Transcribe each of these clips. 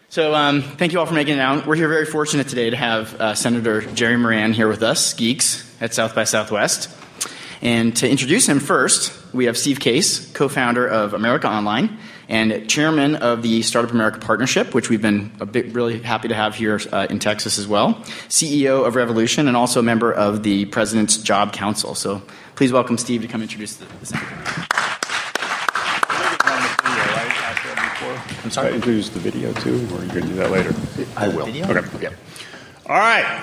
Thank you all for making it out. We're here very fortunate today to have Senator Jerry Moran here with us, Geeks, at South by Southwest. And to introduce him first, we have Steve Case, co-founder of America Online and chairman of the Startup America Partnership, which we've been really happy to have here in Texas as well, CEO of Revolution, and also a member of the President's Job Council. So please welcome Steve to come introduce the Senator. I'm sorry? Introduce the video, too, or are you going to do that later? I will. Okay. Yep. All right.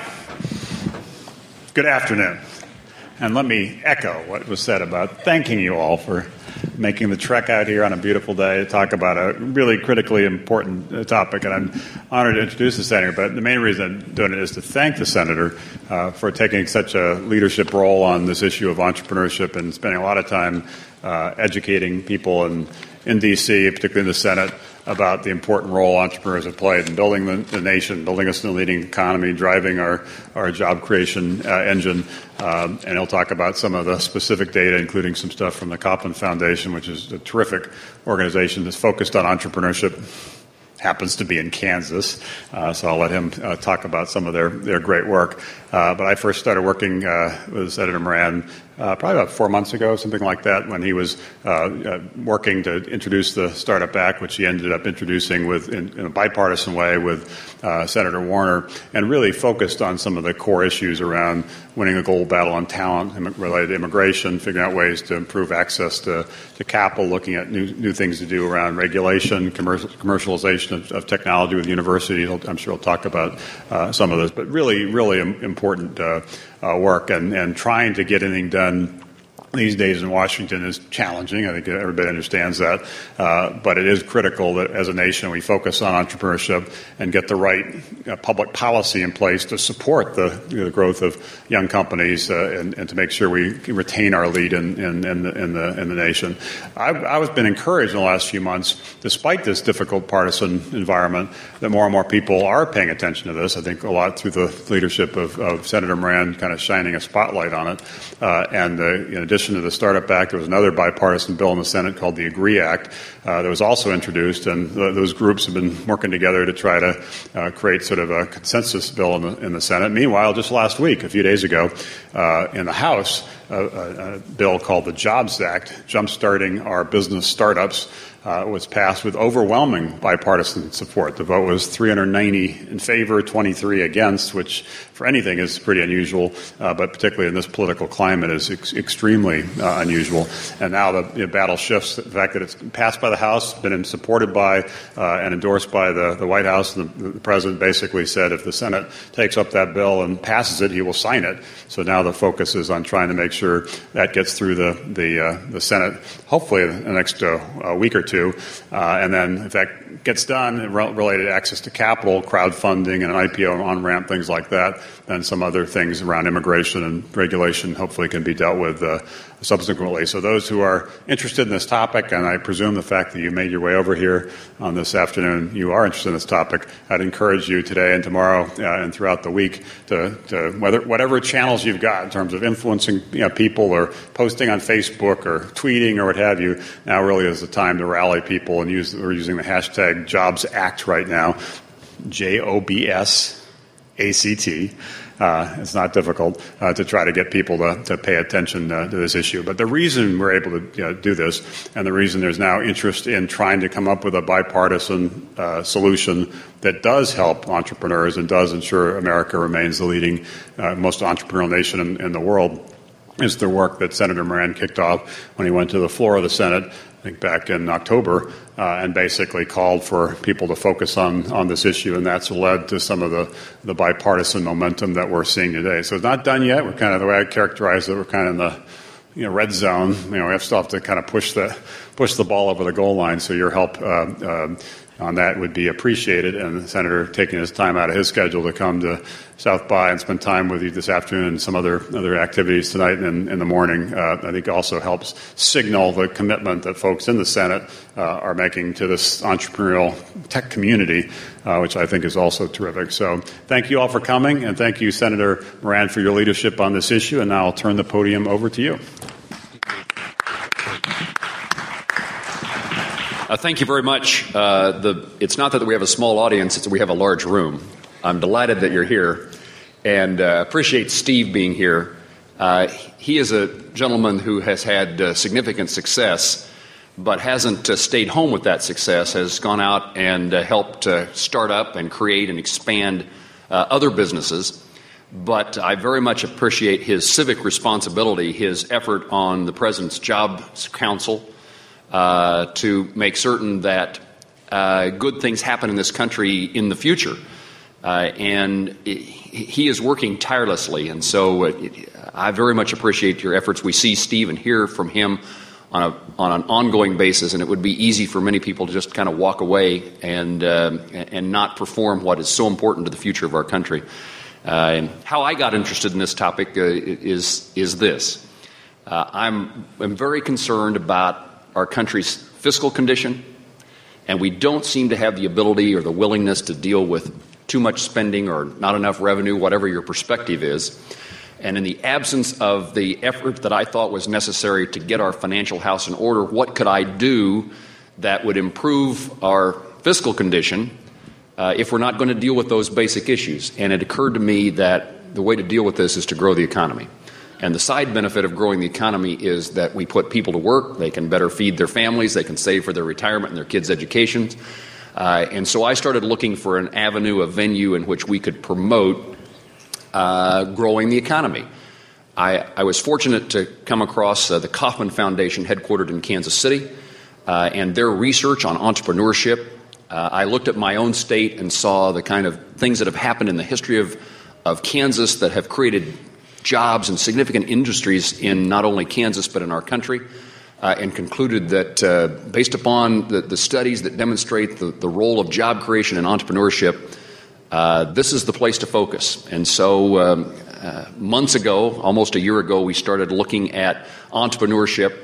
Good afternoon. And let me echo what was said about thanking you all for making the trek out here on a beautiful day to talk about a really critically important topic. And I'm honored to introduce the Senator, but the main reason I'm doing it is to thank the Senator for taking such a leadership role on this issue of entrepreneurship and spending a lot of time educating people in D.C., particularly in the Senate, about the important role entrepreneurs have played in building the nation, building us in the leading economy, driving our job creation engine. And he'll talk about some of the specific data, including some stuff from the Kauffman Foundation, which is a terrific organization that's focused on entrepreneurship. Happens to be in Kansas, so I'll let him talk about some of their great work. But I first started working with Senator Moran probably about 4 months ago, something like that, when he was working to introduce the Startup Act, which he ended up introducing in a bipartisan way with Senator Warner, and really focused on some of the core issues around winning the global battle on talent related to immigration, figuring out ways to improve access to capital, looking at new things to do around regulation, commercialization of technology with universities. I'm sure he'll talk about some of this, but really important work, and trying to get anything done these days in Washington is challenging. I think everybody understands that. But it is critical that as a nation we focus on entrepreneurship and get the right public policy in place to support the growth of young companies and to make sure we retain our lead in the nation. I've been encouraged in the last few months, despite this difficult partisan environment, that more and more people are paying attention to this. I think a lot through the leadership of Senator Moran kind of shining a spotlight on it. And in addition to the Startup Act, there was another bipartisan bill in the Senate called the AGREE Act that was also introduced, and those groups have been working together to try to create sort of a consensus bill in the Senate. Meanwhile, just last week, a few days ago, in the House, a bill called the Jobs Act, Jumpstarting Our Business Startups, was passed with overwhelming bipartisan support. The vote was 390 in favor, 23 against, which for anything is pretty unusual, but particularly in this political climate is extremely unusual. And now the battle shifts. The fact that it's passed by the House, been supported by and endorsed by the White House, and the President basically said if the Senate takes up that bill and passes it, he will sign it. So now the focus is on trying to make sure that gets through the Senate, hopefully in the next week or two. And then if that gets done, related access to capital, crowdfunding, and an IPO on-ramp, things like that, then some other things around immigration and regulation hopefully can be dealt with subsequently. So those who are interested in this topic, and I presume the fact that you made your way over here on this afternoon, you are interested in this topic, I'd encourage you today and tomorrow and throughout the week to whatever channels you've got in terms of influencing people or posting on Facebook or tweeting or what have you, now really is the time to rally people, and we're using the hashtag Jobs Act right now, JOBSACT. It's not difficult to try to get people to pay attention to this issue. But the reason we're able to do this, and the reason there's now interest in trying to come up with a bipartisan solution that does help entrepreneurs and does ensure America remains the leading, most entrepreneurial nation in the world, is the work that Senator Moran kicked off when he went to the floor of the Senate, I think back in October, and basically called for people to focus on this issue, and that's led to some of the bipartisan momentum that we're seeing today. So it's not done yet. We're kind of, the way I characterize it, we're kind of in the red zone. We still have to kind of push the ball over the goal line. So your help on that would be appreciated, and the Senator taking his time out of his schedule to come to South by and spend time with you this afternoon and some other activities tonight and in the morning, I think also helps signal the commitment that folks in the Senate are making to this entrepreneurial tech community, which I think is also terrific. So thank you all for coming, and thank you, Senator Moran, for your leadership on this issue, and now I'll turn the podium over to you. Thank you very much. It's not that we have a small audience, it's that we have a large room. I'm delighted that you're here and appreciate Steve being here. He is a gentleman who has had significant success, but hasn't stayed home with that success, has gone out and helped start up and create and expand other businesses. But I very much appreciate his civic responsibility, his effort on the President's Jobs Council to make certain that good things happen in this country in the future. And he is working tirelessly, and so I very much appreciate your efforts. We see Steve and hear from him on an ongoing basis, and it would be easy for many people to just kind of walk away and not perform what is so important to the future of our country. How I got interested in this topic is this. I'm very concerned about our country's fiscal condition, and we don't seem to have the ability or the willingness to deal with too much spending or not enough revenue, whatever your perspective is. And in the absence of the effort that I thought was necessary to get our financial house in order, what could I do that would improve our fiscal condition if we're not going to deal with those basic issues? And it occurred to me that the way to deal with this is to grow the economy. And the side benefit of growing the economy is that we put people to work, they can better feed their families, they can save for their retirement and their kids' educations. And so I started looking for an avenue, a venue in which we could promote growing the economy. I was fortunate to come across the Kauffman Foundation, headquartered in Kansas City, and their research on entrepreneurship. I looked at my own state and saw the kind of things that have happened in the history of Kansas that have created jobs and significant industries in not only Kansas but in our country, and concluded that based upon the studies that demonstrate the role of job creation and entrepreneurship, this is the place to focus. And so months ago, almost a year ago, we started looking at entrepreneurship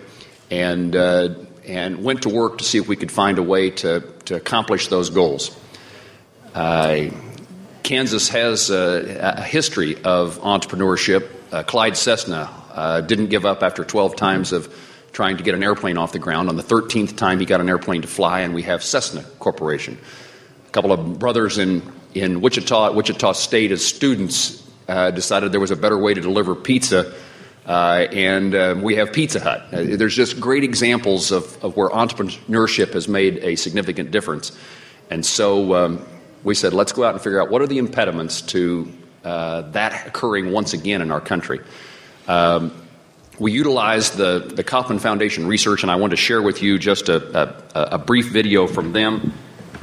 and went to work to see if we could find a way to accomplish those goals. Kansas has a history of entrepreneurship. Clyde Cessna didn't give up after 12 times of trying to get an airplane off the ground. On the 13th time, he got an airplane to fly, and we have Cessna Corporation. A couple of brothers in Wichita State as students decided there was a better way to deliver pizza, and we have Pizza Hut. There's just great examples of where entrepreneurship has made a significant difference. And so we said, let's go out and figure out what are the impediments to that occurring once again in our country. We utilized the Kauffman Foundation research, and I want to share with you just a brief video from them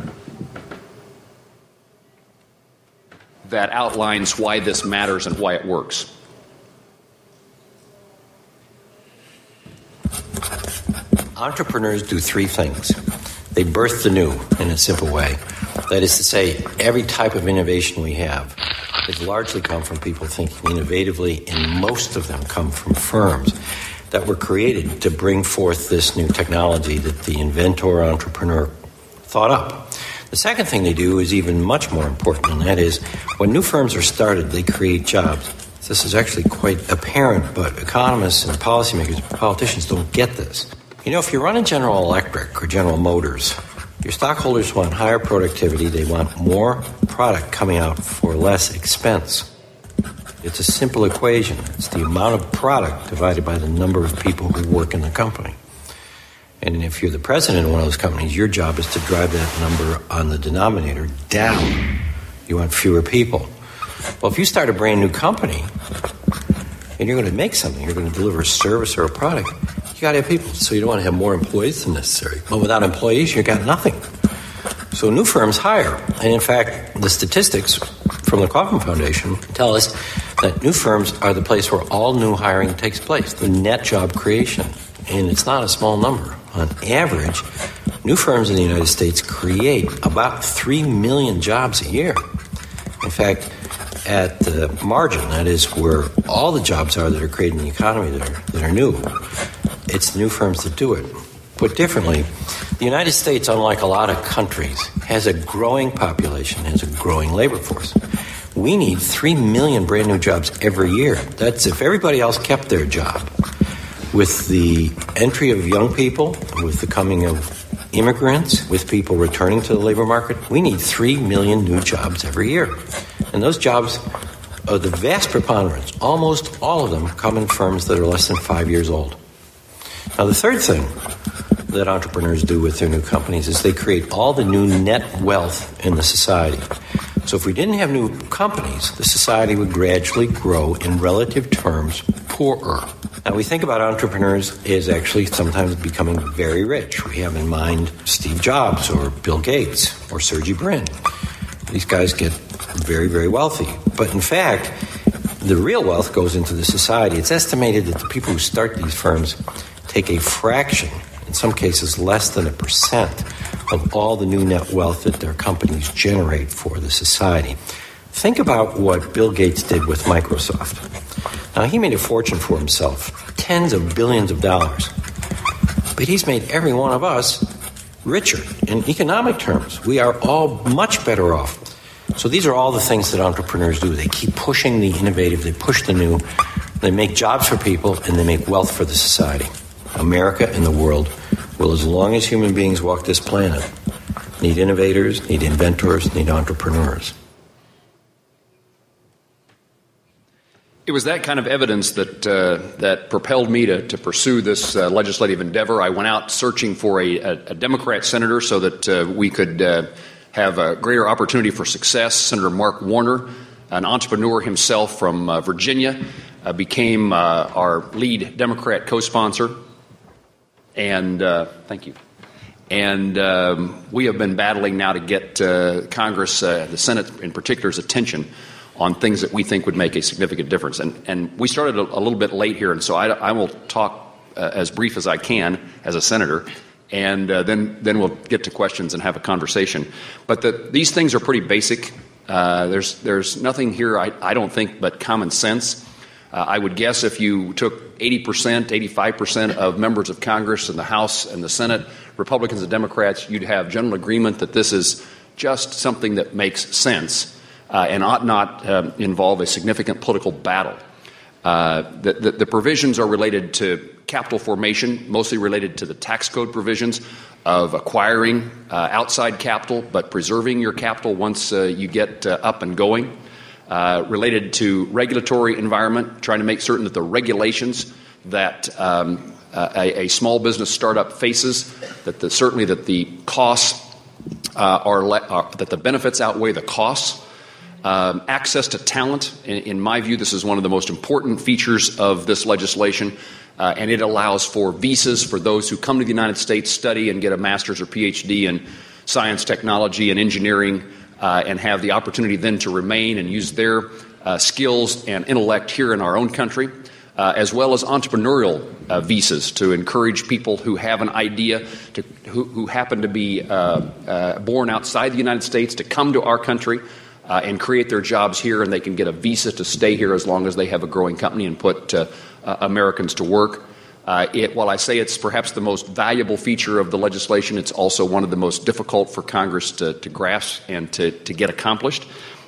that outlines why this matters and why it works. Entrepreneurs do three things. They birth the new in a simple way. That is to say, every type of innovation we have has largely come from people thinking innovatively, and most of them come from firms that were created to bring forth this new technology that the inventor or entrepreneur thought up. The second thing they do is even much more important, and that is when new firms are started, they create jobs. This is actually quite apparent, but economists and policymakers, politicians don't get this. You know, if you're running General Electric or General Motors, your stockholders want higher productivity. They want more product coming out for less expense. It's a simple equation. It's the amount of product divided by the number of people who work in the company. And if you're the president of one of those companies, your job is to drive that number on the denominator down. You want fewer people. Well, if you start a brand new company and you're going to make something, you're going to deliver a service or a product, you got to have people. So you don't want to have more employees than necessary. But without employees, you got nothing. So new firms hire. And in fact, the statistics from the Kauffman Foundation tell us that new firms are the place where all new hiring takes place, the net job creation. And it's not a small number. On average, new firms in the United States create about 3 million jobs a year. In fact, at the margin, that is where all the jobs are that are created in the economy that are new, it's the new firms that do it. Put differently, the United States, unlike a lot of countries, has a growing population, has a growing labor force. We need 3 million brand new jobs every year. That's if everybody else kept their job. With the entry of young people, with the coming of immigrants, with people returning to the labor market, we need 3 million new jobs every year. And those jobs, the vast preponderance, almost all of them, come in firms that are less than 5 years old. Now, the third thing that entrepreneurs do with their new companies is they create all the new net wealth in the society. So if we didn't have new companies, the society would gradually grow in relative terms poorer. Now, we think about entrepreneurs as actually sometimes becoming very rich. We have in mind Steve Jobs or Bill Gates or Sergey Brin. These guys get very, very wealthy. But in fact, the real wealth goes into the society. It's estimated that the people who start these firms take a fraction, in some cases less than 1%, of all the new net wealth that their companies generate for the society. Think about what Bill Gates did with Microsoft. Now, he made a fortune for himself, tens of billions of dollars. But he's made every one of us richer in economic terms. We are all much better off. So these are all the things that entrepreneurs do. They keep pushing the innovative, they push the new, they make jobs for people, and they make wealth for the society. America and the world will, as long as human beings walk this planet, need innovators, need inventors, need entrepreneurs. It was that kind of evidence that propelled me to pursue this legislative endeavor. I went out searching for a Democrat senator so that we could have a greater opportunity for success. Senator Mark Warner, an entrepreneur himself from Virginia, became our lead Democrat co-sponsor. And thank you. And we have been battling now to get Congress, the Senate in particular's attention on things that we think would make a significant difference. And we started a little bit late here, and so I will talk as brief as I can as a senator, and then we'll get to questions and have a conversation. But these things are pretty basic. There's nothing here, I don't think, but common sense. I would guess if you took 80%, 85% of members of Congress in the House and the Senate, Republicans and Democrats, you'd have general agreement that this is just something that makes sense and ought not involve a significant political battle. The provisions are related to capital formation, mostly related to the tax code provisions of acquiring outside capital, but preserving your capital once you get up and going. Related to regulatory environment, trying to make certain that the regulations that a small business startup faces, certainly that the costs that the benefits outweigh the costs. Access to talent, in my view, this is one of the most important features of this legislation, and it allows for visas for those who come to the United States, study and get a master's or PhD in science, technology, and engineering, and have the opportunity then to remain and use their skills and intellect here in our own country, as well as entrepreneurial visas to encourage people who have an idea, who happen to be born outside the United States, to come to our country and create their jobs here, and they can get a visa to stay here as long as they have a growing company and put Americans to work. While I say it's perhaps the most valuable feature of the legislation, it's also one of the most difficult for Congress to grasp and to get accomplished.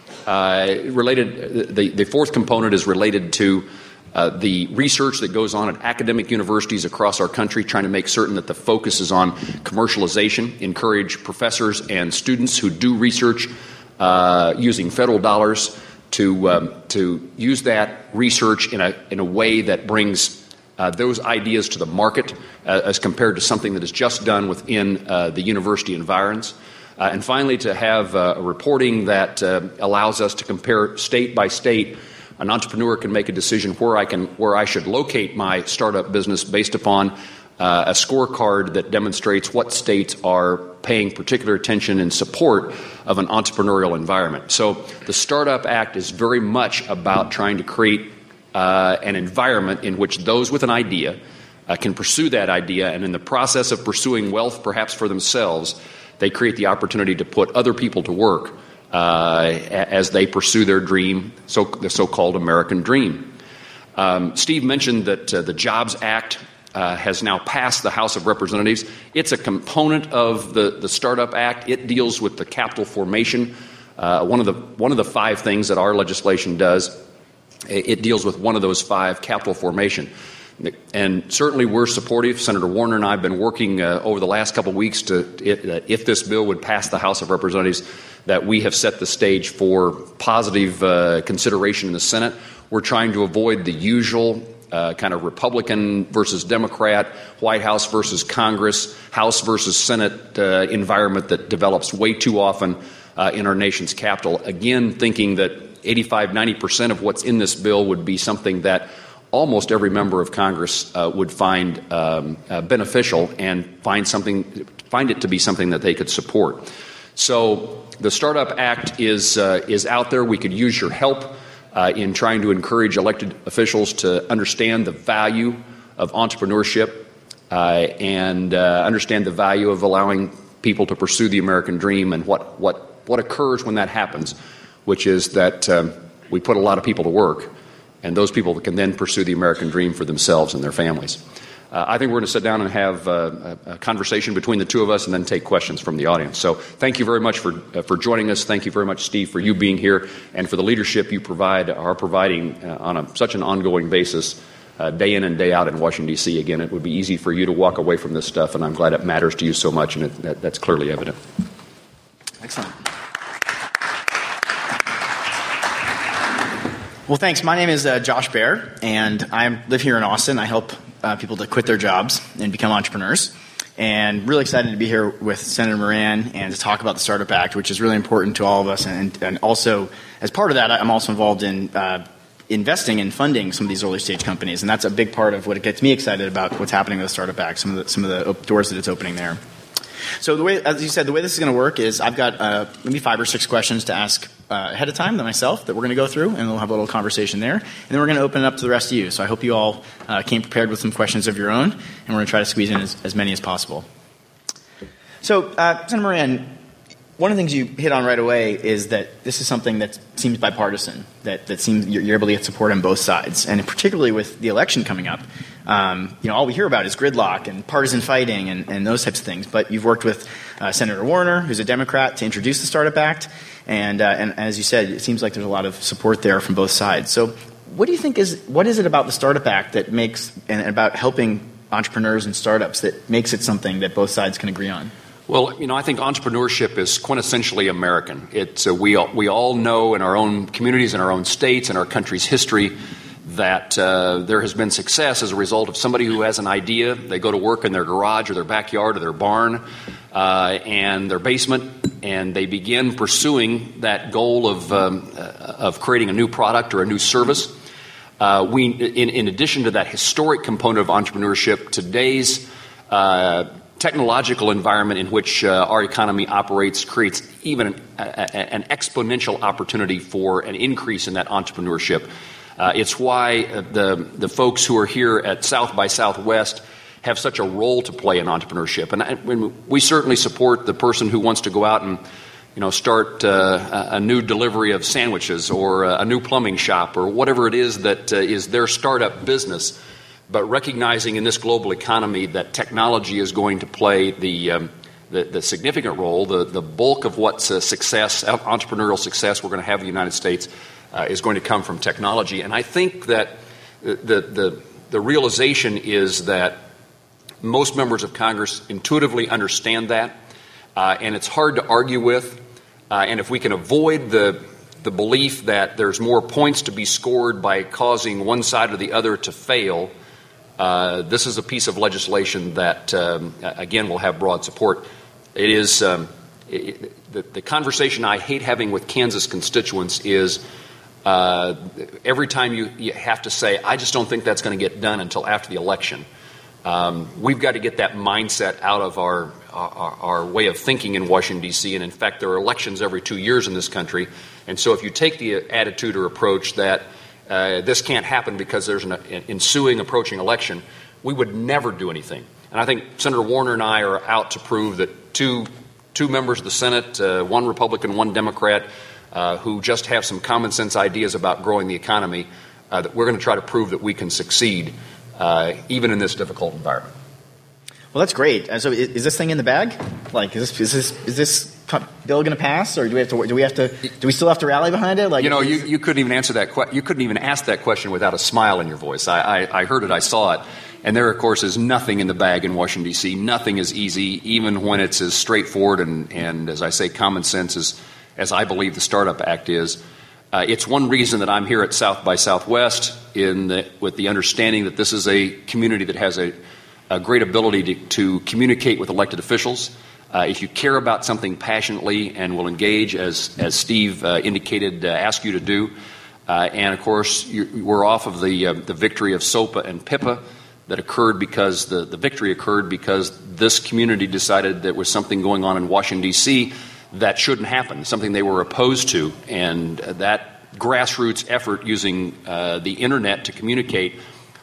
The fourth component is related to the research that goes on at academic universities across our country, trying to make certain that the focus is on commercialization, encourage professors and students who do research using federal dollars to use that research in a way that brings those ideas to the market as compared to something that is just done within the university environs. And finally, to have a reporting that allows us to compare state by state. An entrepreneur can make a decision where I should locate my startup business based upon a scorecard that demonstrates what states are paying particular attention in support of an entrepreneurial environment. So the Startup Act is very much about trying to create an environment in which those with an idea can pursue that idea, and in the process of pursuing wealth perhaps for themselves, they create the opportunity to put other people to work as they pursue their dream, the so-called American dream. Steve mentioned that the Jobs Act has now passed the House of Representatives. It's a component of the Startup Act. It deals with the capital formation. One of the five things that our legislation does, it deals with one of those five, capital formation. And certainly we're supportive. Senator Warner and I have been working over the last couple of weeks if this bill would pass the House of Representatives, that we have set the stage for positive consideration in the Senate. We're trying to avoid the usual kind of Republican versus Democrat, White House versus Congress, House versus Senate environment that develops way too often in our nation's capital. Again, thinking that 85-90% of what's in this bill would be something that almost every member of Congress would find beneficial and find it to be something that they could support. So the Startup Act is out there. We could use your help in trying to encourage elected officials to understand the value of entrepreneurship and understand the value of allowing people to pursue the American dream and what occurs when that happens, which is that we put a lot of people to work, and those people can then pursue the American dream for themselves and their families. I think we're going to sit down and have a conversation between the two of us and then take questions from the audience. So thank you very much for joining us. Thank you very much, Steve, for you being here and for the leadership you are providing on such an ongoing basis, day in and day out in Washington, D.C. Again, it would be easy for you to walk away from this stuff, and I'm glad it matters to you so much, and that's clearly evident. Excellent. Well, thanks. My name is Josh Baer, and I live here in Austin. I help people to quit their jobs and become entrepreneurs. And really excited to be here with Senator Moran and to talk about the Startup Act, which is really important to all of us. And also, as part of that, I'm also involved in investing and funding some of these early stage companies. And that's a big part of what gets me excited about what's happening with the Startup Act, some of the doors that it's opening there. So the way, as you said, the way this is going to work is I've got maybe 5 or 6 questions to ask ahead of time myself that we're going to go through, and we'll have a little conversation there. And then we're going to open it up to the rest of you. So I hope you all came prepared with some questions of your own, and we're going to try to squeeze in as many as possible. So, Senator Moran, one of the things you hit on right away is that this is something that seems bipartisan, that seems you're able to get support on both sides, and particularly with the election coming up. All we hear about is gridlock and partisan fighting and those types of things. But you've worked with Senator Warner, who's a Democrat, to introduce the Startup Act. And as you said, it seems like there's a lot of support there from both sides. So what do you think what is it about the Startup Act that makes, and about helping entrepreneurs and startups, that makes it something that both sides can agree on? Well, I think entrepreneurship is quintessentially American. It's we all know in our own communities, in our own states, in our country's history, that there has been success as a result of somebody who has an idea. They go to work in their garage or their backyard or their barn and their basement, and they begin pursuing that goal of creating a new product or a new service. In addition to that historic component of entrepreneurship, today's technological environment in which our economy operates creates even an exponential opportunity for an increase in that entrepreneurship. It's why the folks who are here at South by Southwest have such a role to play in entrepreneurship. And we certainly support the person who wants to go out and start a new delivery of sandwiches or a new plumbing shop or whatever it is that is their startup business. But recognizing in this global economy that technology is going to play the significant role, the bulk of what's success, entrepreneurial success we're going to have in the United States is going to come from technology. And I think that the realization is that most members of Congress intuitively understand that, and it's hard to argue with. And if we can avoid the belief that there's more points to be scored by causing one side or the other to fail, this is a piece of legislation that, again, will have broad support. It is the conversation I hate having with Kansas constituents is every time you have to say, I just don't think that's going to get done until after the election. We've got to get that mindset out of our way of thinking in Washington, D.C., and in fact, there are elections every 2 years in this country. And so if you take the attitude or approach that this can't happen because there's an ensuing approaching election, we would never do anything. And I think Senator Warner and I are out to prove that two members of the Senate, one Republican, one Democrat, who just have some common sense ideas about growing the economy, that we're going to try to prove that we can succeed even in this difficult environment. Well, that's great. So is this thing in the bag? Like, is this bill going to pass, or do we still have to rally behind it? Like, you couldn't even answer that. You couldn't even ask that question without a smile in your voice. I heard it. I saw it. And there, of course, is nothing in the bag in Washington, D.C. Nothing is easy, even when it's as straightforward and as I say, common sense as I believe the Startup Act is. It's one reason that I'm here at South by Southwest with the understanding that this is a community that has a great ability to communicate with elected officials. If you care about something passionately and will engage, as Steve indicated, ask you to do. And, of course, we're off of the victory of SOPA and PIPA that occurred because the victory occurred because this community decided there was something going on in Washington, D.C. that shouldn't happen, something they were opposed to. And that grassroots effort using the Internet to communicate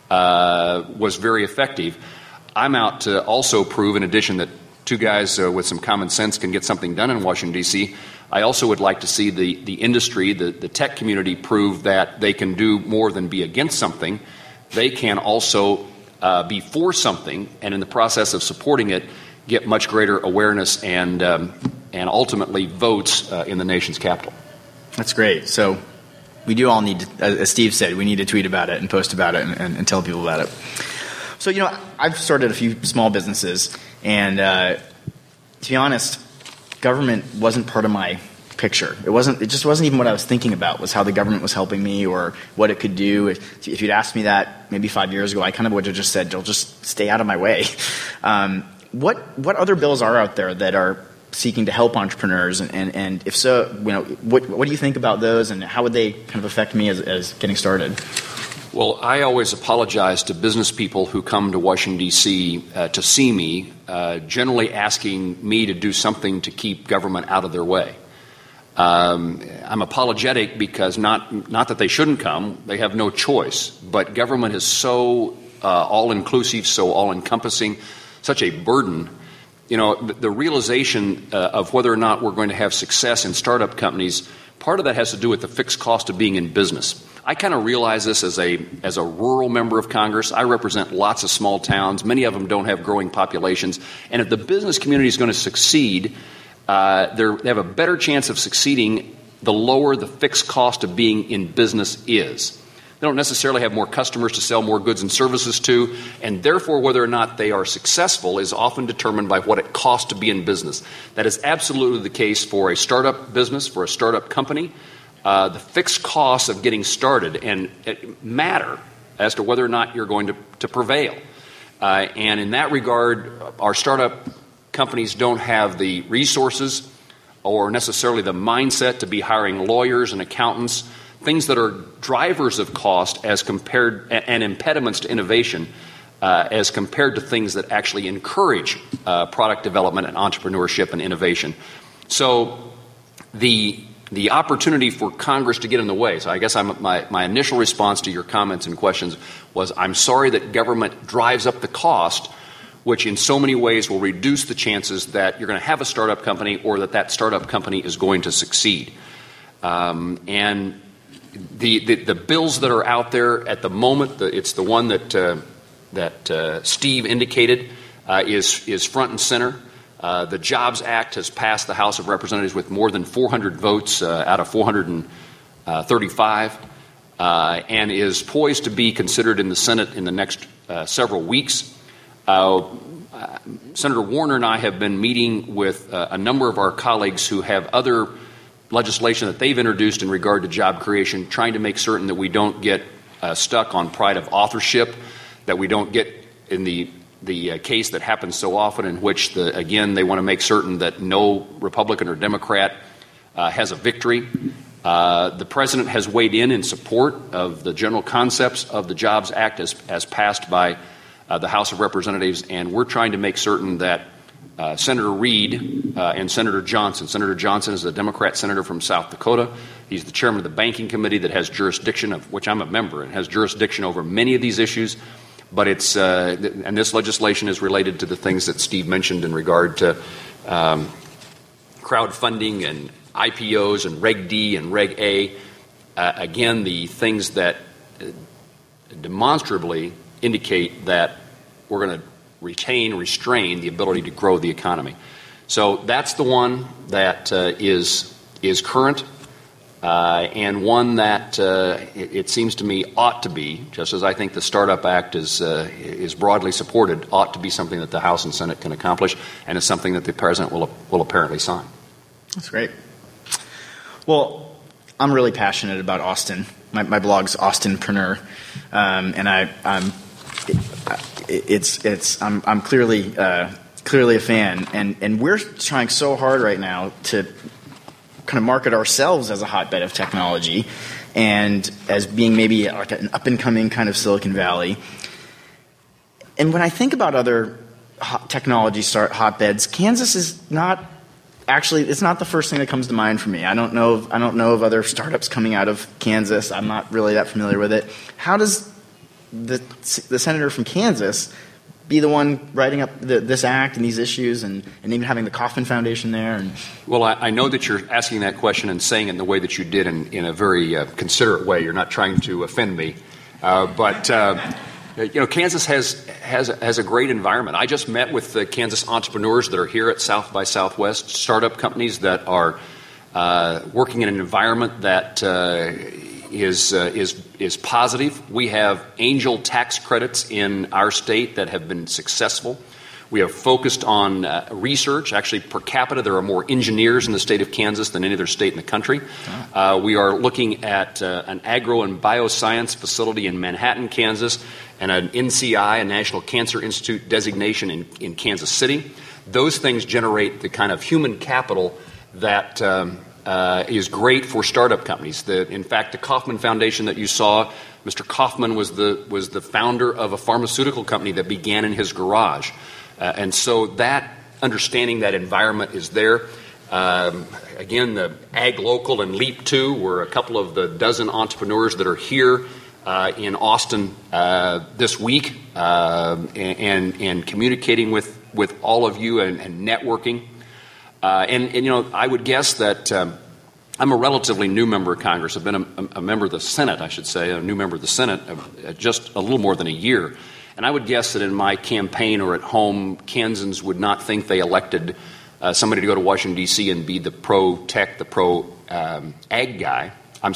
was very effective. I'm out to also prove, in addition, that two guys with some common sense can get something done in Washington, D.C., I also would like to see the industry, the tech community, prove that they can do more than be against something. They can also be for something, and in the process of supporting it, get much greater awareness and ultimately votes in the nation's capital. That's great. So we do all need to, as Steve said, we need to tweet about it and post about it and tell people about it. So, I've started a few small businesses, and to be honest, government wasn't part of my picture. It just wasn't even what I was thinking about, was how the government was helping me or what it could do. If you'd asked me that maybe 5 years ago, I kind of would have just said, "You'll just stay out of my way." What other bills are out there that are seeking to help entrepreneurs, and if so, what do you think about those, and how would they kind of affect me as getting started? Well, I always apologize to business people who come to Washington, D.C. To see me, generally asking me to do something to keep government out of their way. I'm apologetic because not that they shouldn't come, they have no choice, but government is so all-inclusive, so all-encompassing, such a burden. The realization of whether or not we're going to have success in startup companies, part of that has to do with the fixed cost of being in business. I kind of realize this as a rural member of Congress. I represent lots of small towns. Many of them don't have growing populations. And if the business community is going to succeed, they have a better chance of succeeding the lower the fixed cost of being in business is. They don't necessarily have more customers to sell more goods and services to, and therefore whether or not they are successful is often determined by what it costs to be in business. That is absolutely the case for a startup business, for a startup company. The fixed costs of getting started and matter as to whether or not you're going to prevail. And in that regard, our startup companies don't have the resources or necessarily the mindset to be hiring lawyers and accountants, things that are drivers of cost as compared and impediments to innovation as compared to things that actually encourage product development and entrepreneurship and innovation. So the opportunity for Congress to get in the way. So I guess my initial response to your comments and questions was I'm sorry that government drives up the cost, which in so many ways will reduce the chances that you're going to have a startup company or that startup company is going to succeed. And the bills that are out there at the moment, it's the one that Steve indicated is front and center. The Jobs Act has passed the House of Representatives with more than 400 votes out of 435 and is poised to be considered in the Senate in the next several weeks. Senator Warner and I have been meeting with a number of our colleagues who have other legislation that they've introduced in regard to job creation, trying to make certain that we don't get stuck on pride of authorship, that we don't get in the case that happens so often in which, they want to make certain that no Republican or Democrat has a victory. The President has weighed in support of the general concepts of the Jobs Act as passed by the House of Representatives, and we're trying to make certain that Senator Reid and Senator Johnson is a Democrat senator from South Dakota. He's the chairman of the Banking Committee that has jurisdiction, of which I'm a member, and has jurisdiction over many of these issues. But it's and this legislation is related to the things that Steve mentioned in regard to crowdfunding and IPOs and Reg D and Reg A. Again, the things that demonstrably indicate that we're going to restrain the ability to grow the economy. So that's the one that is current, and one that it seems to me ought to be, just as I think the Startup Act is broadly supported, ought to be something that the House and Senate can accomplish, and is something that the President will apparently sign. That's great. Well, I'm really passionate about Austin. My blog's Austinpreneur, and I'm clearly a fan, and we're trying so hard right now to kind of market ourselves as a hotbed of technology and as being maybe like an up-and-coming kind of Silicon Valley. And when I think about other technology hotbeds, Kansas is not actually, it's not the first thing that comes to mind for me. I don't know of other startups coming out of Kansas. I'm not really that familiar with it. How does the senator from Kansas be the one writing up this act and these issues, and even having the Kauffman Foundation there? Well, I know that you're asking that question and saying it in the way that you did in a very considerate way. You're not trying to offend me. But Kansas has a great environment. I just met with the Kansas entrepreneurs that are here at South by Southwest, startup companies that are working in an environment that is positive. We have angel tax credits in our state that have been successful. We have focused on research. Actually, per capita, there are more engineers in the state of Kansas than any other state in the country. We are looking at an agro and bioscience facility in Manhattan, Kansas, and an NCI, a National Cancer Institute designation in Kansas City. Those things generate the kind of human capital that is great for startup companies. In fact, the Kauffman Foundation that you saw, Mr. Kauffman was the founder of a pharmaceutical company that began in his garage. And so that understanding that environment is there. Again, the Ag Local and Leap 2 were a couple of the dozen entrepreneurs that are here in Austin this week and communicating with all of you and networking. And I would guess that I'm a relatively new member of Congress. I've been a member of the Senate, I should say, a new member of the Senate, just a little more than a year. And I would guess that in my campaign or at home, Kansans would not think they elected somebody to go to Washington, D.C. and be the pro-tech, the pro-ag guy.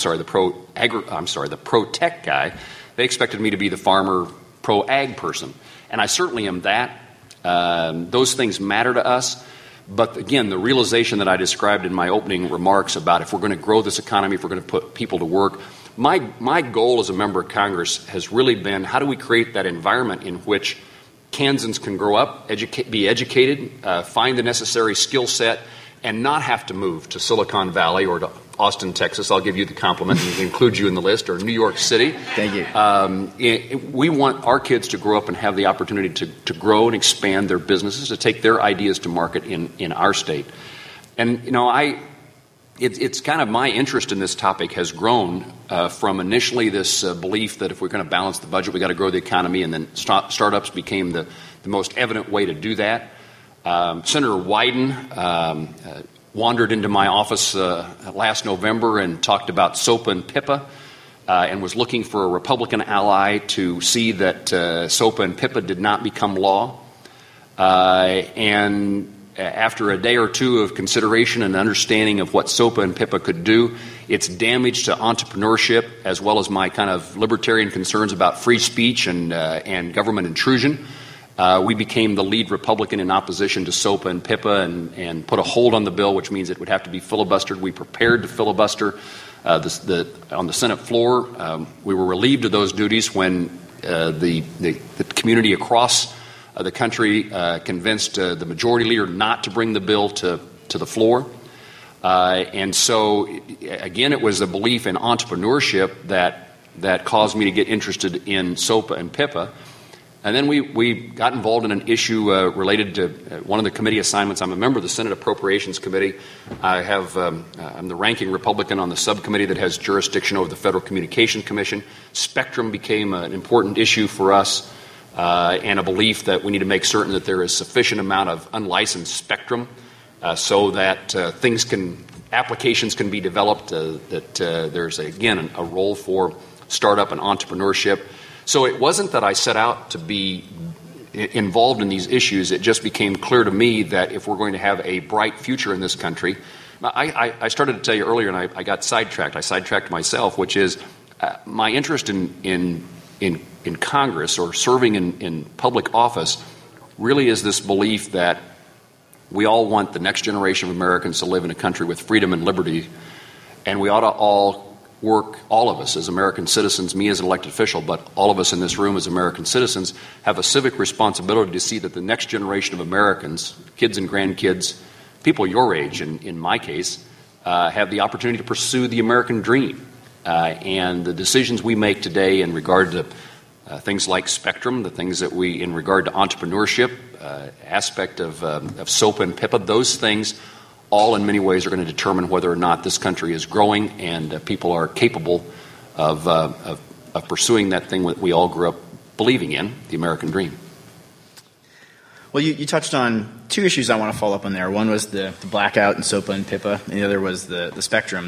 The pro-tech guy. They expected me to be the farmer, pro-ag person. And I certainly am that. Those things matter to us. But again, the realization that I described in my opening remarks about if we're going to grow this economy, if we're going to put people to work, my goal as a member of Congress has really been how do we create that environment in which Kansans can grow up, be educated, find the necessary skill set, and not have to move to Silicon Valley or to Austin, Texas. I'll give you the compliment and include you in the list, or New York City. Thank you. We want our kids to grow up and have the opportunity to grow and expand their businesses, to take their ideas to market in our state. And, it's kind of my interest in this topic has grown from initially this belief that if we're going to balance the budget, we got to grow the economy, and then startups became the most evident way to do that. Senator Wyden wandered into my office last November and talked about SOPA and PIPA and was looking for a Republican ally to see that SOPA and PIPA did not become law. And after a day or two of consideration and understanding of what SOPA and PIPA could do, its damage to entrepreneurship, as well as my kind of libertarian concerns about free speech and government intrusion, we became the lead Republican in opposition to SOPA and PIPA and put a hold on the bill, which means it would have to be filibustered. We prepared to filibuster on the Senate floor. We were relieved of those duties when the community across the country convinced the majority leader not to bring the bill to the floor. And so, again, it was a belief in entrepreneurship that caused me to get interested in SOPA and PIPA. And then we got involved in an issue related to one of the committee assignments. I'm a member of the Senate Appropriations Committee. I'm the ranking Republican on the subcommittee that has jurisdiction over the Federal Communications Commission. Spectrum became an important issue for us, and a belief that we need to make certain that there is sufficient amount of unlicensed spectrum so that applications can be developed, that there's, again, a role for startup and entrepreneurship. So it wasn't that I set out to be involved in these issues, it just became clear to me that if we're going to have a bright future in this country, I started to tell you earlier, and I got sidetracked. I sidetracked myself, which is my interest in Congress or serving in public office really is this belief that we all want the next generation of Americans to live in a country with freedom and liberty, and we ought to all work, all of us as American citizens, me as an elected official, but all of us in this room as American citizens, have a civic responsibility to see that the next generation of Americans, kids and grandkids, people your age, in my case, have the opportunity to pursue the American dream. And the decisions we make today in regard to things like Spectrum, the things that we, in regard to entrepreneurship, aspect of SOPA and PIPA, those things all in many ways are going to determine whether or not this country is growing and people are capable of pursuing that thing that we all grew up believing in, the American dream. Well, you touched on two issues I want to follow up on there. One was the blackout in SOPA and PIPA, and the other was the Spectrum.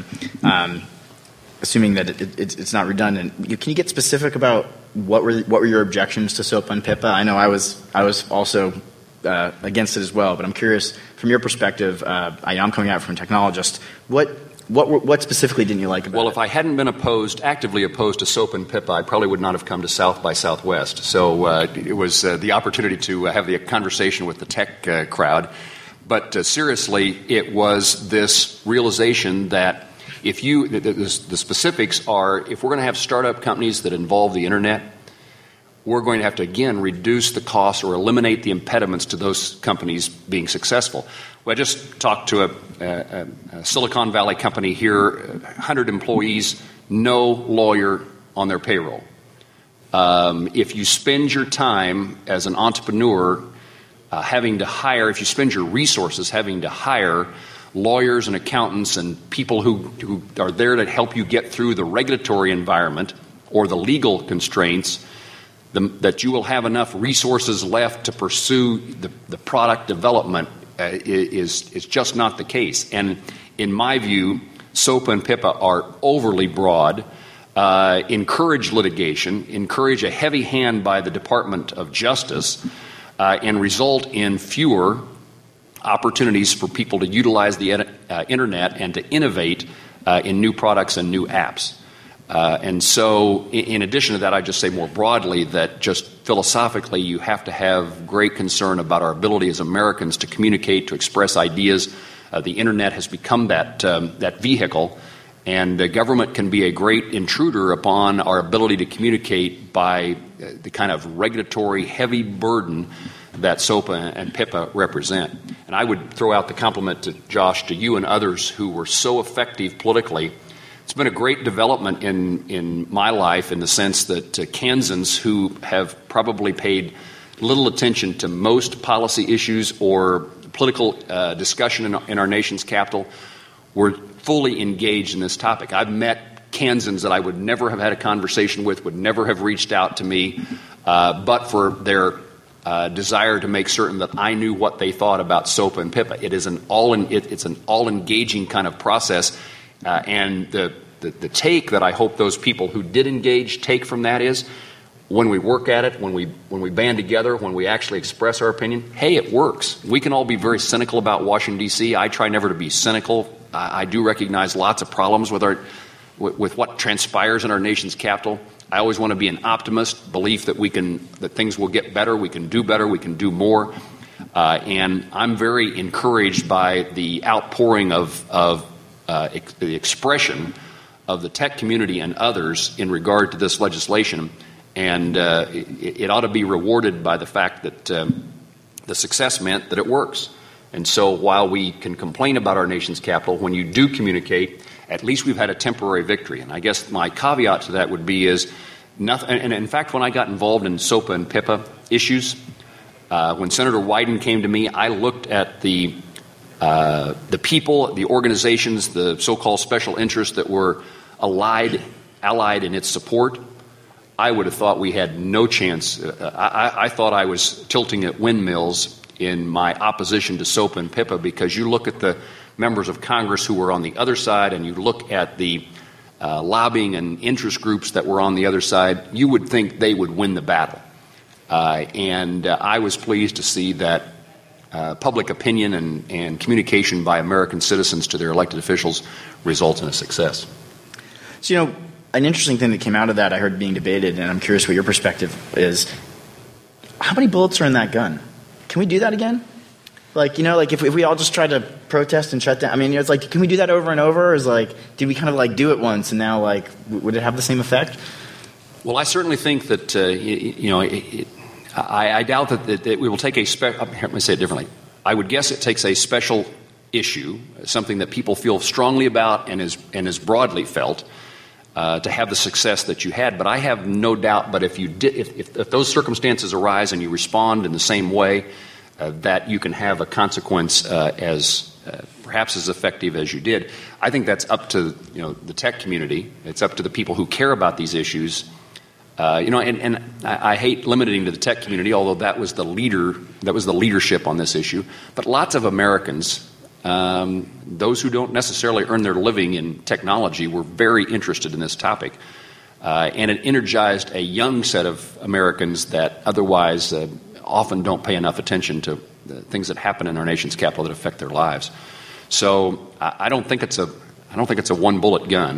Assuming that it's not redundant, can you get specific about what were your objections to SOPA and PIPA? I know I was also against it as well, but I'm curious from your perspective. I'm coming out from a technologist. What specifically didn't you like about it? Well, if I hadn't been actively opposed to SOPA and PIPA, I probably would not have come to South by Southwest. So it was the opportunity to have the conversation with the tech crowd. But seriously, it was this realization that the specifics are, if we're going to have startup companies that involve the internet, we're going to have to, again, reduce the costs or eliminate the impediments to those companies being successful. Well, I just talked to a Silicon Valley company here, 100 employees, no lawyer on their payroll. If you spend your time as an entrepreneur if you spend your resources having to hire lawyers and accountants and people who are there to help you get through the regulatory environment or the legal constraints, that you will have enough resources left to pursue the product development is just not the case. And in my view, SOPA and PIPA are overly broad, encourage litigation, encourage a heavy hand by the Department of Justice, and result in fewer opportunities for people to utilize the internet and to innovate in new products and new apps. And so, in addition to that, I just say more broadly that just philosophically, you have to have great concern about our ability as Americans to communicate, to express ideas. The internet has become that vehicle, and the government can be a great intruder upon our ability to communicate by the kind of regulatory heavy burden that SOPA and PIPA represent. And I would throw out the compliment to Josh, to you and others who were so effective politically. It's been a great development in my life in the sense that Kansans who have probably paid little attention to most policy issues or political discussion in our nation's capital were fully engaged in this topic. I've met Kansans that I would never have had a conversation with, would never have reached out to me, but for their desire to make certain that I knew what they thought about SOPA and PIPA. It's an all-engaging kind of process, and the take that I hope those people who did engage take from that is, when we work at it, when we band together, when we actually express our opinion, hey, it works. We can all be very cynical about Washington, D.C. I try never to be cynical. I do recognize lots of problems with what transpires in our nation's capital. I always want to be an optimist, belief that that things will get better, we can do better, we can do more. And I'm very encouraged by the outpouring of the expression of the tech community and others in regard to this legislation. And it ought to be rewarded by the fact that the success meant that it works. And so while we can complain about our nation's capital, when you do communicate, at least we've had a temporary victory. And I guess my caveat to that would be is nothing. And in fact, when I got involved in SOPA and PIPA issues, when Senator Wyden came to me, I looked at the people, the organizations, the so-called special interests that were allied in its support. I would have thought we had no chance. I thought I was tilting at windmills in my opposition to SOPA and PIPA, because you look at the members of Congress who were on the other side and you look at the lobbying and interest groups that were on the other side, you would think they would win the battle. And I was pleased to see that public opinion and communication by American citizens to their elected officials result in a success. So, an interesting thing that came out of that I heard being debated, and I'm curious what your perspective is. How many bullets are in that gun? Can we do that again? If we all just try to protest and shut down, I mean, it's like, can we do that over and over? Or is did we kind of do it once and now would it have the same effect? Well, I certainly think that, I doubt that we will take let me say it differently. I would guess it takes a special issue, something that people feel strongly about and is broadly felt, to have the success that you had. But I have no doubt, but if those circumstances arise and you respond in the same way, that you can have a consequence perhaps as effective as you did. I think that's up to the tech community. It's up to the people who care about these issues. And I hate limiting to the tech community, although that was the leadership on this issue. But lots of Americans, those who don't necessarily earn their living in technology, were very interested in this topic. And it energized a young set of Americans that otherwise often don't pay enough attention to the things that happen in our nation's capital that affect their lives. So I don't think it's a one bullet gun.